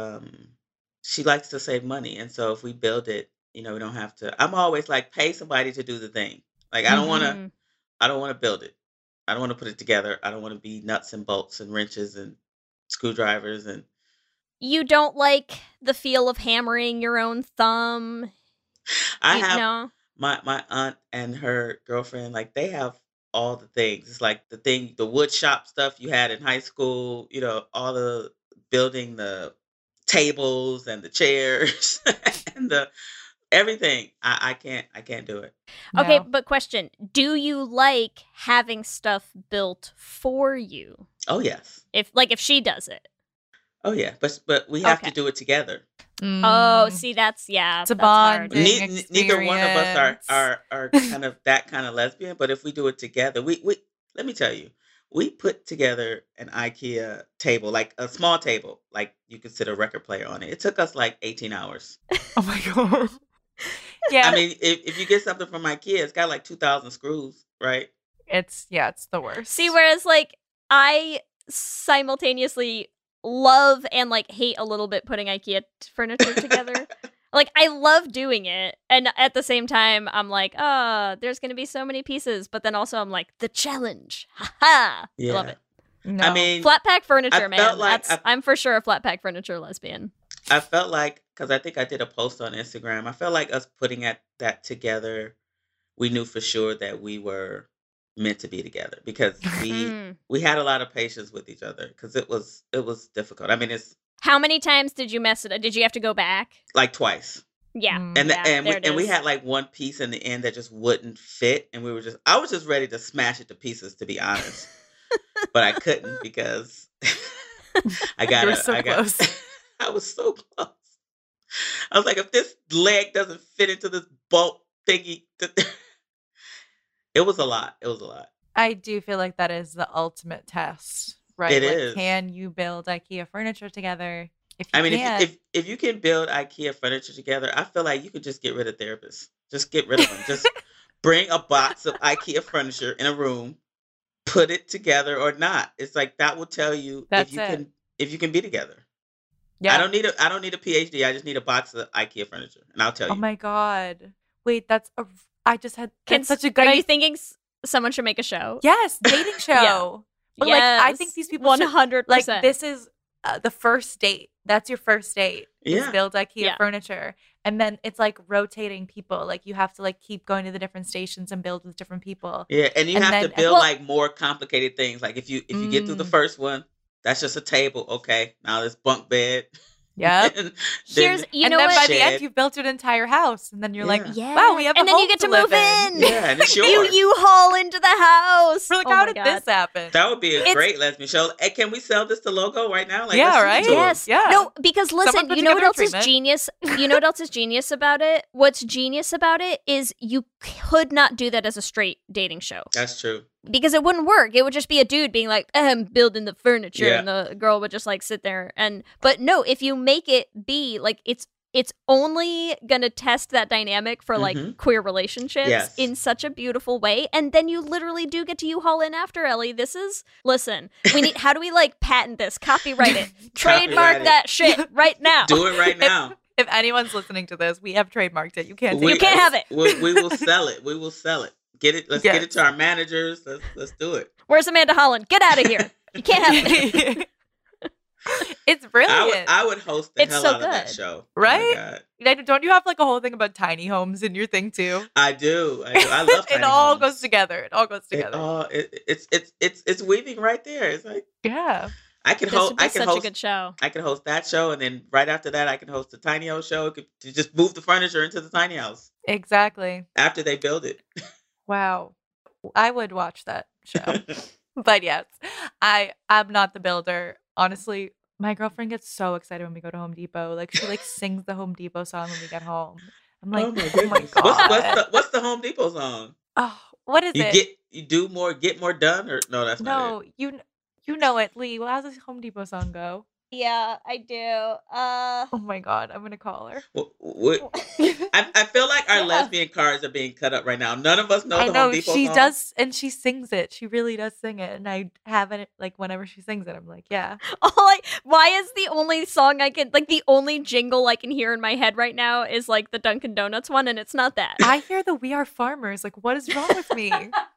she likes to save money, and so if we build it, we don't have to. I'm always like, pay somebody to do the thing. Like I don't want to build it. I don't want to put it together. I don't want to be nuts and bolts and wrenches and screwdrivers and. You don't like the feel of hammering your own thumb. I You have know? my aunt and her girlfriend, like they have all the things. It's like the wood shop stuff you had in high school, all the building the tables and the chairs and the everything. I can't do it. Okay, No. but question: do you like having stuff built for you? Oh yes. If she does it. Oh yeah. But we have Okay. to do it together. Oh, see, that's It's a that's hard. bonding Neither one of us experience. are kind of that kind of lesbian, but if we do it together, we let me tell you, we put together an IKEA table, like a small table, like you could sit a record player on it. It took us like 18 hours. Oh my god. Yeah, I mean, if you get something from IKEA, it's got like 2,000 screws, right? it's the worst. See, whereas like I simultaneously love and like hate a little bit putting IKEA furniture together. Like I love doing it, and at the same time, I'm like, there's gonna be so many pieces. But then also, I'm like, the challenge, haha! I love Yeah. it. No. I mean, Flat pack furniture, I man. felt like I'm for sure a flat pack furniture lesbian. I felt like, because I think I did a post on Instagram, I felt like us putting that together, we knew for sure that we were meant to be together because we had a lot of patience with each other because it was difficult. I mean, it's How many times did you mess it up? Did you have to go back? like twice. Yeah. And Yeah, there it we is. had like one piece in the end that just wouldn't fit, and I was just ready to smash it to pieces, to be honest, but I couldn't because You were so close. I was so close. I was like, if this leg doesn't fit into this bolt thingy, it was a lot. It was a lot. I do feel like that is the ultimate test, right? It Like, is. Can you build IKEA furniture together? If you I mean, can't, if you can build IKEA furniture together, I feel like you could just get rid of therapists. Just get rid of them. Just bring a box of IKEA furniture in a room, put it together or not. It's like that will tell you That's if you can be together. yeah. I don't need a PhD. I just need a box of IKEA furniture, and I'll tell you. Oh my god! Wait, I just had Can that's such a good. Are you thinking someone should make a show? Yes, dating show. But like, I think these people should 100%. like this is the first date. That's your first date. Is Yeah. build IKEA Yeah. furniture, and then it's like rotating people. Like you have to like keep going to the different stations and build with different people. Yeah, and you And have to then- build well- like more complicated things. Like if you get through the Mm. first one, that's just a table. Okay, now this bunk bed. Yep. And Here's then- you and know then what? by the end, Shed. you've built an entire house, and then you're like, Yeah. "Wow, we have and a then you home get to live move in. yeah, and it's you yours. haul into the house. We're like, Oh how my did God. this happen? That would be a It's- great lesbian show. Hey, can we sell this to Logo right now? Like, Yeah, let's send it right? to 'em. Yes. Yeah. No, because Someone listen, put you know what together a else is treatment. genius? You know what else is genius about it? What's genius about it is you could not do that as a straight dating show. That's true. Because it wouldn't work. It would just be a dude being like, I'm building the furniture, Yeah. and the girl would just like sit there but no, if you make it be like it's it's only going to test that dynamic for like Mhm. queer relationships Yes. in such a beautiful way. And then you literally do get to U-Haul in after, Ellie. Listen, we need, how do we like patent this, copyright it, trademark Copyright it. that shit right now? Do it right now. If anyone's listening to this, we have trademarked it. You can't take We- You can't have it. We will sell it. We will sell it. Get it. Let's Yes. get it to our managers. Let's do it. Where's Amanda Holland? Get out of here. You can't have it. It's brilliant. I would host the It's hell so out of that good. show. Right? Oh my God. Don't you have like a whole thing about tiny homes in your thing too? I do. I love It tiny all homes. goes together. It all goes It together. all it's weaving right there. It's like Yeah. I can This host. would be I can such a host. good show. I can host that show, and then right after that, I can host the tiny house show. To just move the furniture into the tiny house Exactly. after they build it. Wow. I would watch that show. But yes, I'm not the builder. Honestly, my girlfriend gets so excited when we go to Home Depot. Like she like sings the Home Depot song when we get home. I'm like, oh my oh my goodness! god. What's the Home Depot song? Oh, what is it? Get more done, or no? That's not it. No, you know it, Lee. Well, how's this Home Depot song go? Yeah, I do. Oh my god, I'm gonna call her. I feel like our lesbian cards are being cut up right now. None of us know I the know Home Depot she song. does, and she sings it. She really does sing it, and I have it like whenever she sings it, I'm like, yeah. Why is the only song I can, like the only jingle I can hear in my head right now is like the Dunkin' Donuts one, and it's not that. I hear the "We Are Farmers." Like, what is wrong with me?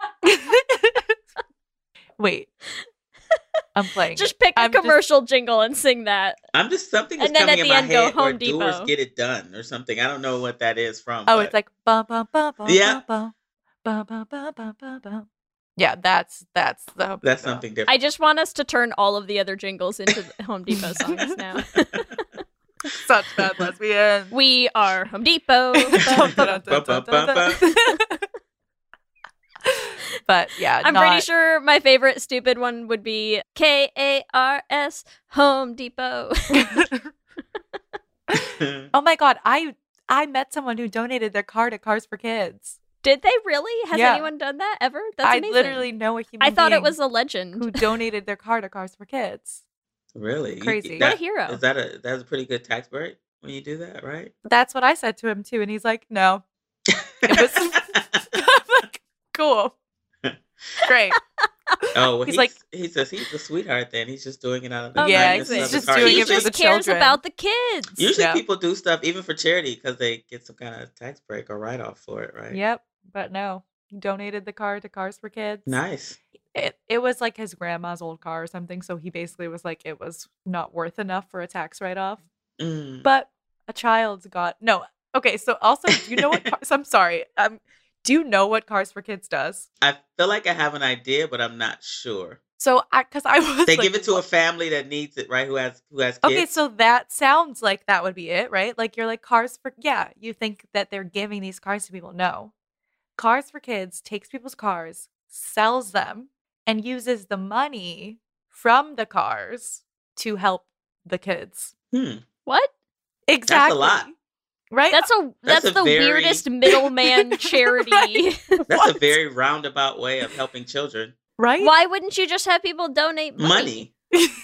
Wait, I'm playing. Just it. pick a I'm just- commercial jingle and sing that. I'm just something is And then coming at in the my end go head where Home Depot. doers get it done or something. I don't know what that is from. Oh, but it's like bum bum bum bum Yeah. bum bum bum bum bum bum bum. Yeah, that's the Home that's Depot. something different. I just want us to turn all of the other jingles into the Home Depot songs now. Such bad lesbian. We are Home Depot. But yeah, I'm pretty sure my favorite stupid one would be KARS Home Depot. Oh my god, I met someone who donated their car to Cars for Kids. Did they really? Has Yeah. anyone done that ever? That's I amazing. literally know a human I thought it being was a legend. who donated their car to Cars for Kids. Really? Crazy. What a hero. That's a pretty good tax break when you do that, right? That's what I said to him too, and he's like, "No." It was. I'm like, cool, great. Oh, well, He's like- he says he's a sweetheart. Then he's just doing it out of the Yeah, kindness he's of just his heart. doing He it for just the cares children. about the kids. Usually, Yeah. people do stuff even for charity because they get some kind of tax break or write off for it, right? Yep, but no, he donated the car to Cars for Kids. Nice. It was like his grandma's old car or something, so he basically was like, it was not worth enough for a tax write off. Mm. But a child's got no. Okay, so also, do you know what? So I'm sorry. Do you know what Cars for Kids does? I feel like I have an idea, but I'm not sure. So because I was They like, give it to a family that needs it, right? Who has kids. okay, so that sounds like that would be it, right? Like you're like Cars for you think that they're giving these cars to people. No. Cars for Kids takes people's cars, sells them, and uses the money from the cars to help the kids. What? Exactly. lot. Right? That's That's a the very- weirdest middleman charity. Right. That's What? a very roundabout way of helping children. right? Why wouldn't you just have people donate money?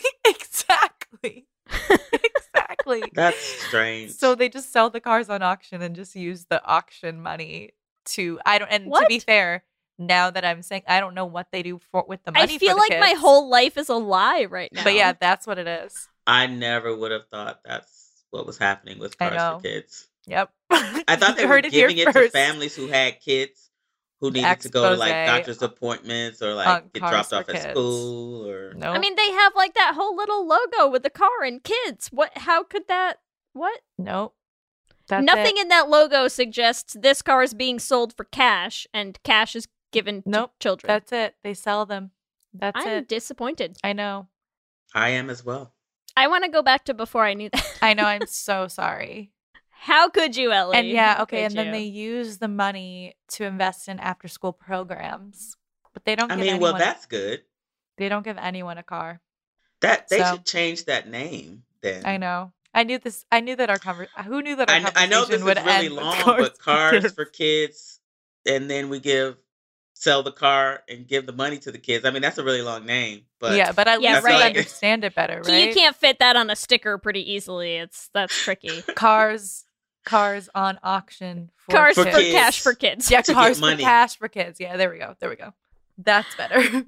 Exactly. Exactly. That's strange. So they just sell the cars on auction and just use the auction money to to be What? fair, now that I'm saying I don't know what they do with the money. I feel for the like my kids, whole life is a lie right now. But yeah, that's what it is. I never would have thought that's what was happening with I Cars know. for Kids. Yep. I thought they You were heard it here giving it to first. families who had kids who needed to go to like Expose doctor's appointments or on like get Cars dropped for off at Kids. school or No. I mean, they have like that whole little logo with the car and kids. What? How could that? What? nope. That's Nothing it. in that logo suggests this car is being sold for cash and cash is given Nope. to children. That's it. They sell them. That's I'm it. disappointed. I know. I am as well. I want to go back to before I knew that. I know. I'm so sorry. How could you, Ellie? And yeah, How okay, could and then you? they use the money to invest in after school programs. But they don't I give mean, anyone well, that's good. they don't give anyone a car. That they So- should change that name then. I know. I knew this. I knew that our who knew that our I conversation know this is would really end with long, Cars but Cars Kids. for Kids, and then we give sell the car and give the money to the kids. I mean, that's a really long name, but yeah, but at Yeah, least right. I understand it better, right? You can't fit that on a sticker pretty easily. That's tricky. Cars on auction for Cars For for kids. kids. cash for kids. Yeah, to get cars for money. cash for kids. Yeah, there we go. That's better.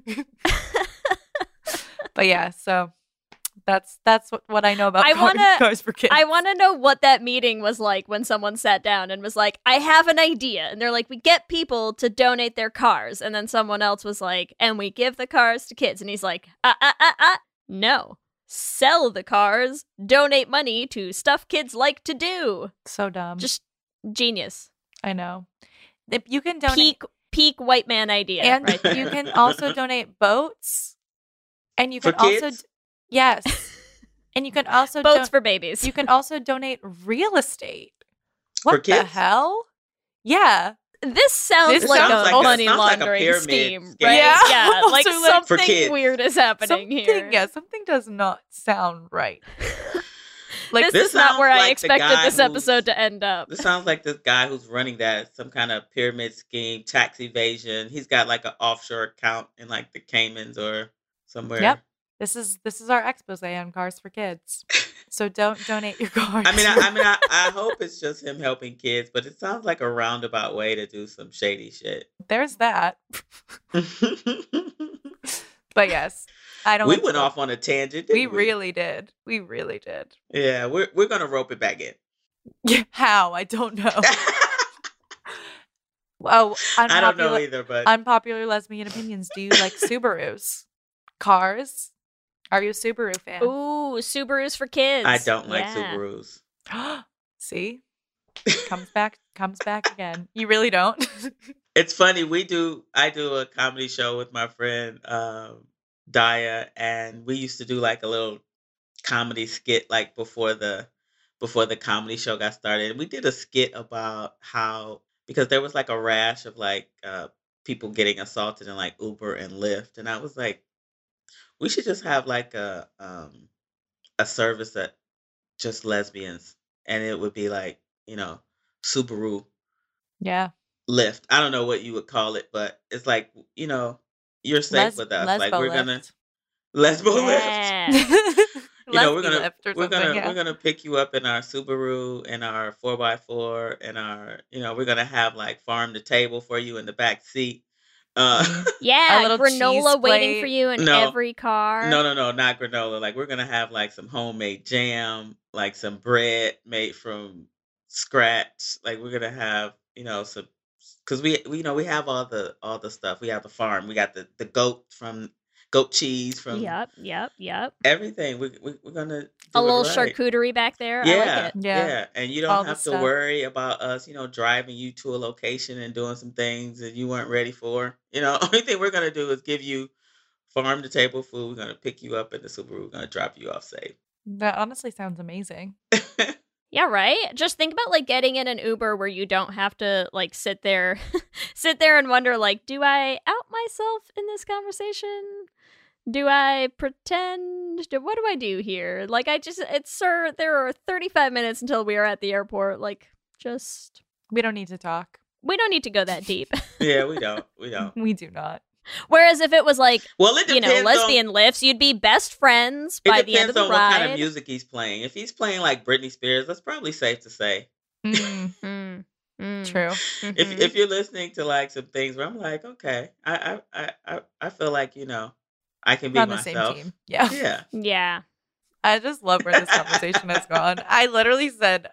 But yeah, so that's what I know about I wanna- cars for kids. I want to know what that meeting was like when someone sat down and was like, I have an idea. And they're like, we get people to donate their cars. And then someone else was like, and we give the cars to kids. And he's like, no. Sell the cars, donate money to stuff kids like to do. so dumb. Just genius. I know. If you can donate, Peak white man idea. and right there. you can also donate boats, and you For can also kids? yes, and you can also Boats for babies. you can also donate real estate. What For the kids? hell? Yeah. This sounds This like sounds a like a- money sounds like a laundering pyramid scheme, scheme. right? Yeah. Yeah, like Also, like- something For kids. weird is happening here. Yeah, something does not sound right. Like This This is not sounds where I like the expected guy this who's- episode to end up. this sounds like this guy who's running that some kind of pyramid scheme, tax evasion. He's got like an offshore account in like the Caymans or somewhere. Yep. This is our expose on cars for kids. So don't donate your cars. I hope it's just him helping kids, but it sounds like a roundabout way to do some shady shit. There's that. But yes, I don't. We like went to- off on a tangent. We Didn't really did. We really did. Yeah, we're gonna rope it back in. Yeah, how? I don't know. Oh, I don't know either, but unpopular lesbian opinions. Do you like Subarus? Cars? Are you a Subaru fan? Ooh, Subarus for kids. I don't like Yeah. Subarus. See? Comes back again. You really don't? It's funny. I do a comedy show with my friend Daya, and we used to do like a little comedy skit like before the comedy show got started. We did a skit about how, because there was like a rash of like people getting assaulted in like Uber and Lyft, and I was like, we should just have like a service that just lesbians, and it would be like, Subaru Yeah. Lyft. I don't know what you would call it, but it's like, you're safe with us. Like we're gonna Lesbo Lyft. Yeah. We're gonna Lift or we're gonna something, yeah. we're gonna pick you up in our Subaru and our 4x4 and our we're gonna have like farm to table for you in the back seat. Yeah, A little granola cheese waiting plate. for you in No. every car. No, not granola. Like we're gonna have like some homemade jam, like some bread made from scratch. Like we're gonna have some, because we have all the stuff. We have the farm. We got the goat cheese from Yep. everything. We're gonna do A little it right. charcuterie back there. Yeah, I like it. Yeah. and you All don't the have to stuff. worry about us, driving you to a location and doing some things that you weren't ready for. Only thing we're gonna do is give you farm to table food. We're gonna pick you up in the Subaru. We're gonna drop you off safe. That honestly sounds amazing. Yeah, right? Just think about like getting in an Uber where you don't have to like sit there and wonder like, do I out myself in this conversation? Do I pretend? What do I do here? Like sir, there are 35 minutes until we are at the airport. Like just We don't need to talk. we don't need to go that deep. Yeah, we don't. We do not. Whereas if it was like, Well, it depends lesbian on, lifts, you'd be best friends it by the end depends of the on what kind of ride. music he's playing. If he's playing like Britney Spears, that's probably safe to say. Mm, true. Mhm. If you're listening to like some things where I'm like, okay, I feel like I can be We're on the myself. same team. Yeah. Yeah. Yeah. I just love where this conversation has gone. I literally said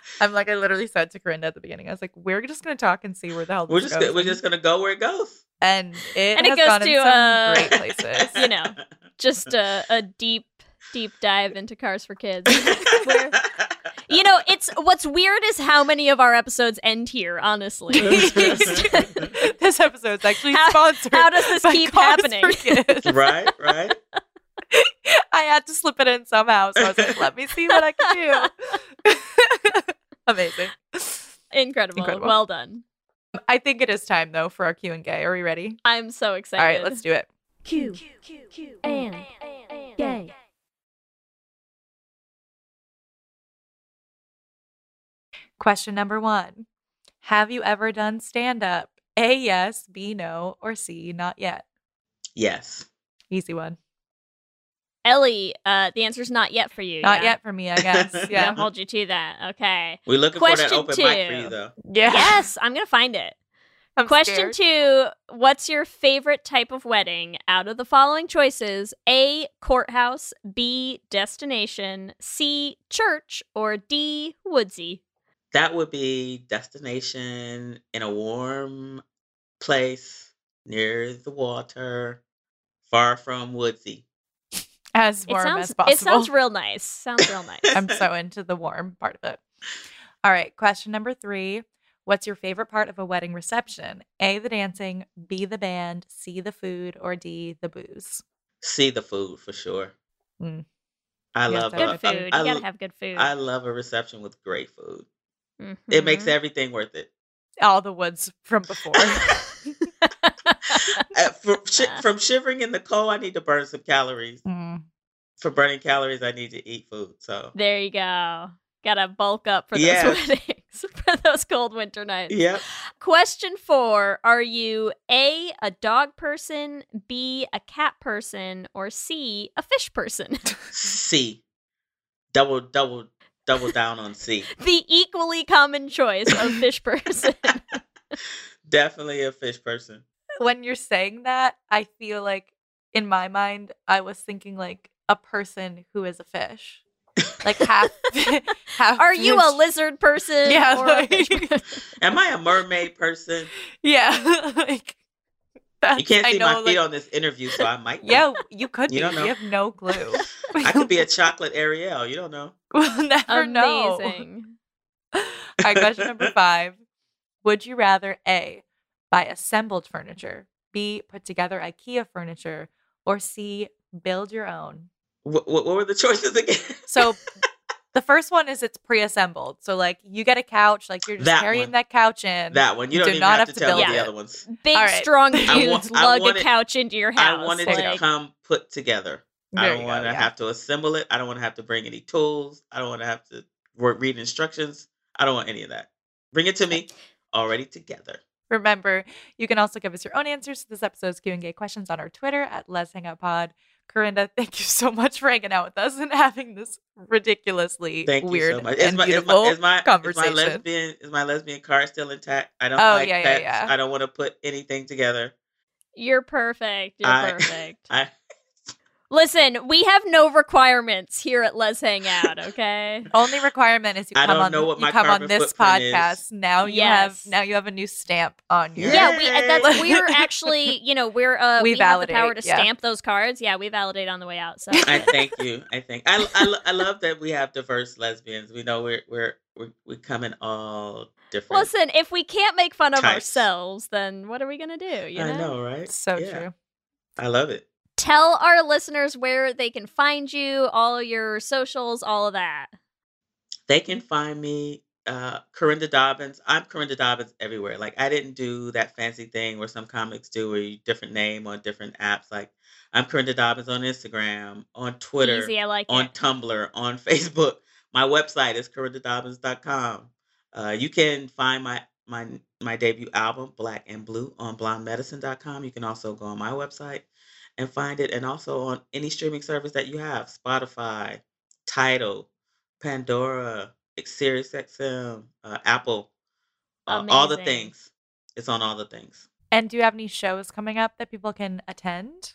to Corinda at the beginning, I was like, we're just going to talk and see where the hell this goes. We're just gonna go where it goes. And it And it has goes gone to, in some great places. Just a deep dive into Cars for Kids. Where, it's what's weird is how many of our episodes end here, honestly. This episode's actually How- sponsored. how does this by keep Cars happening? for Kids. Right. I had to slip it in somehow, so I was like, let me see what I can do. Amazing. Incredible. Well done. I think it is time, though, for our Q&A. Are we ready? I'm so excited. All right, let's do it. Q and gay. Question number 1. Have you ever done stand-up? A, yes, B, no, or C, not yet. Yes. Easy one. Ellie, the answer's not yet for you. Not yeah? yet for me, I guess. I'm Yeah. gonna hold you to that. Okay. We're looking for that Question open mic for 2. you, though. Yeah. Yes, I'm gonna find it. I'm Question scared. 2, what's your favorite type of wedding? Out of the following choices, A, courthouse, B, destination, C, church, or D, woodsy? That would be destination in a warm place near the water, far from woodsy. As It warm sounds as possible. it sounds real nice. Sounds real nice. I'm so into the warm part of it. All right, question number 3. What's your favorite part of a wedding reception? A, the dancing, B, the band, C, the food, or D, the booze? See the food for sure. Mm. I You have love to have Good food. I You gotta l- have good food. I love a reception with great food. It makes Mhm. everything worth it. All the woods from before. From shivering in the cold, I need to burn some calories. Mm. For burning calories, I need to eat food. So There you go. Gotta bulk up for Yes. those weddings, for those cold winter nights. yep. Question 4, are you A, a dog person, B, a cat person, or C, a fish person? C. Double down on C. The equally common choice of fish person. Definitely a fish person. When you're saying that, I feel like in my mind, I was thinking like a person who is a fish. Like half Are you a fish. lizard person? Yeah, or a fish like- person? Am I a mermaid person? Yeah. Like that's, You can't I see know, my like, feet on this interview, so I might. be. Yeah, you could You be. don't know. You have no clue. I could be a chocolate Ariel. You don't know. We'll never know. Amazing. All right, question number 5. Would you rather A, buy assembled furniture, B, put together IKEA furniture, or C, build your own? What were the choices again? So the first one is it's pre-assembled. So like you get a couch, like you're just That carrying one. that couch in. That one. You Do don't even not have have to to tell me build the it. other ones. Big, All right. strong I dudes want- I lug want a it- couch into your house. I wanted like, to come put together. I There don't you want go, to yeah. have to assemble it. I don't want to have to bring any tools. I don't want to have to read instructions. I don't want any of that. Bring it to me already together. Remember, you can also give us your own answers to this episode's Q&A questions on our Twitter at Let's Hang Out Pod. Corinda, thank you so much for hanging out with us and having this ridiculously Thank weird you so much. and beautiful Is my conversation. lesbian card still intact? I don't Oh, like yeah, yeah, pets. yeah. I don't want to put anything together. You're perfect. You're I- perfect. I Listen, we have no requirements here at Let's Hang Out, okay? Only requirement is you I come don't on know what you my come on carbon this footprint is. podcast. Now you Yes. have a new stamp on your Yeah, Yay! we're actually, we're We we have the power validate, to yeah. stamp those cards. Yeah, we validate on the way out. So I thank you. I love that we have diverse lesbians. We know we come in all different. listen, if we can't make fun of Types. ourselves, then what are we gonna do? You know? I know, right? So Yeah. true. I love it. Tell our listeners where they can find you, all your socials, all of that. They can find me, Corinda Dobbins. I'm Corinda Dobbins everywhere. Like I didn't do that fancy thing where some comics do, where you different name on different apps. Like I'm Corinda Dobbins on Instagram, on Twitter, Easy, I like on it. Tumblr, on Facebook. My website is corindadobbins.com. You can find my debut album, Black and Blue, on blondemedicine.com. You can also go on my website and find it, and also on any streaming service that you have: Spotify, Tidal, Pandora, SiriusXM, Apple, all the Amazing. things. It's on all the things. And do you have any shows coming up that people can attend?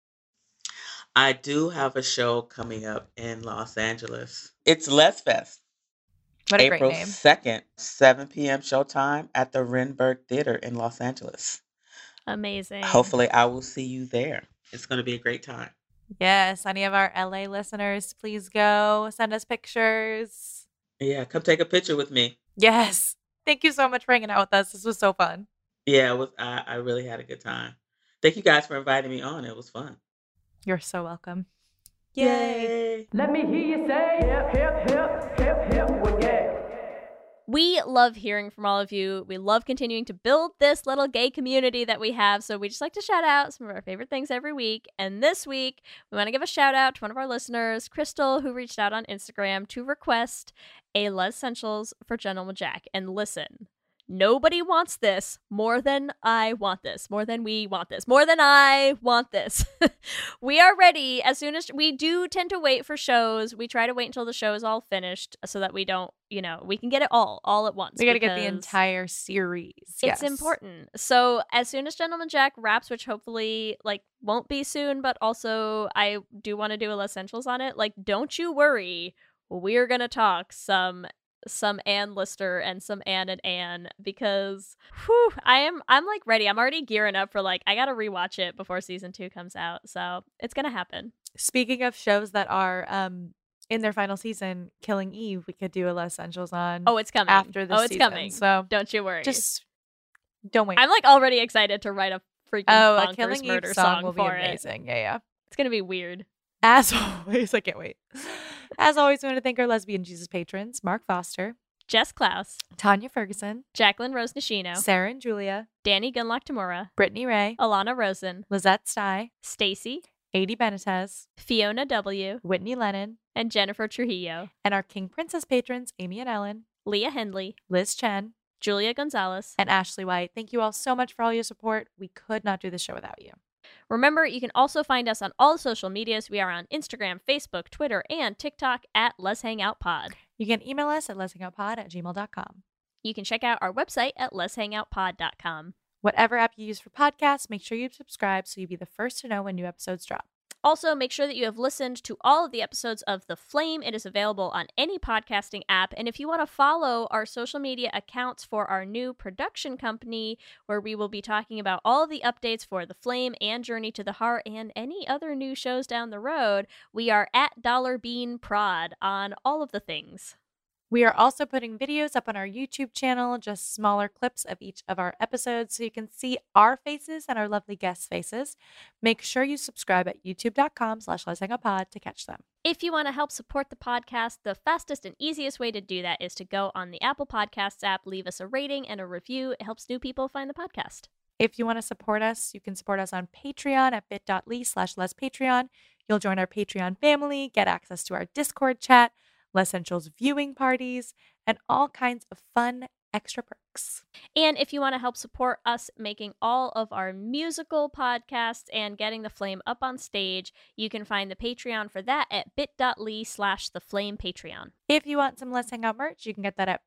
I do have a show coming up in Los Angeles. It's Les Fest. What a April great name. 2nd, 7 p.m. showtime at the Renberg Theater in Los Angeles. Amazing. Hopefully, I will see you there. It's going to be a great time. Yes, any of our LA listeners, please go send us pictures. Yeah, come take a picture with me. Yes. Thank you so much for hanging out with us. This was so fun. Yeah, it was. I really had a good time. Thank you guys for inviting me on. It was fun. You're so welcome. Yay! Let me hear you say hip, hip, hip, hip, hip, well, yeah. We love hearing from all of you. We love continuing to build this little gay community that we have. So we just like to shout out some of our favorite things every week. And this week, we want to give a shout out to one of our listeners, Crystal, who reached out on Instagram to request a Les Essentials for Gentleman Jack. And listen, Nobody wants this more than I want this, more than we want this, more than I want this. We are ready. As soon as we do tend to wait for shows, we try to wait until the show is all finished so that we don't, we can get it all at once. We got to get the because entire series. It's Yes. important. So as soon as Gentleman Jack wraps, which hopefully won't be soon, but also I do want to do a Essentials on it. Don't you worry, we're gonna talk some Ann Lister and some Ann and Anne because I'm ready. I'm already gearing up for I gotta rewatch it before season 2 comes out. So it's gonna happen. Speaking of shows that are in their final season, Killing Eve, we could do a Essentials on. Oh, it's coming. After this it's season. coming. So don't you worry. just don't wait. I'm already excited to write a freaking a bonkers Killing murder Eve song will be for it. amazing. Yeah. It's gonna be weird. As always, I can't wait. As always, we want to thank our Lesbian Jesus patrons, Mark Foster, Jess Klaus, Tanya Ferguson, Jacqueline Rose Nishino, Sarah and Julia, Danny Gunlock Tamura, Brittany Ray, Alana Rosen, Lizette Stye, Stacy, Adi Benitez, Fiona W., Whitney Lennon, and Jennifer Trujillo, and our King Princess patrons, Amy and Ellen, Leah Hendley, Liz Chen, Julia Gonzalez, and Ashley White. Thank you all so much for all your support. We could not do this show without you. Remember, you can also find us on all social medias. We are on Instagram, Facebook, Twitter, and TikTok at Let's Hang Out Pod. You can email us at letshangoutpod@gmail.com. You can check out our website at letshangoutpod.com. Whatever app you use for podcasts, make sure you subscribe so you'll be the first to know when new episodes drop. Also, make sure that you have listened to all of the episodes of The Flame. It is available on any podcasting app. And if you want to follow our social media accounts for our new production company, where we will be talking about all of the updates for The Flame and Journey to the Heart and any other new shows down the road, we are at $beanprod on all of the things. We are also putting videos up on our YouTube channel, just smaller clips of each of our episodes so you can see our faces and our lovely guests' faces. Make sure you subscribe at youtube.com/letshangoutpod to catch them. If you want to help support the podcast, the fastest and easiest way to do that is to go on the Apple Podcasts app, leave us a rating and a review. It helps new people find the podcast. If you want to support us, you can support us on Patreon at bit.ly/lespatreon. You'll join our Patreon family, get access to our Discord chat, Lessentials viewing parties, and all kinds of fun extra perks. And if you want to help support us making all of our musical podcasts and getting The Flame up on stage, you can find the Patreon for that at bit.ly/theflamepatreon. If you want some Let's Hang Out merch, you can get that at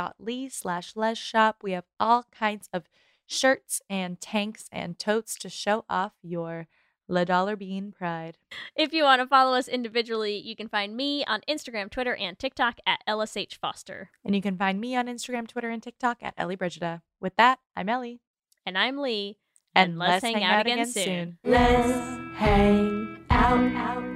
bit.ly/lesshop. We have all kinds of shirts and tanks and totes to show off your La Dollar Bean pride. If you want to follow us individually, you can find me on Instagram, Twitter, and TikTok at LSH Foster. And you can find me on Instagram, Twitter, and TikTok at Ellie Brigida. With that, I'm Ellie. And I'm Lee. And let's hang out again soon. Let's hang out.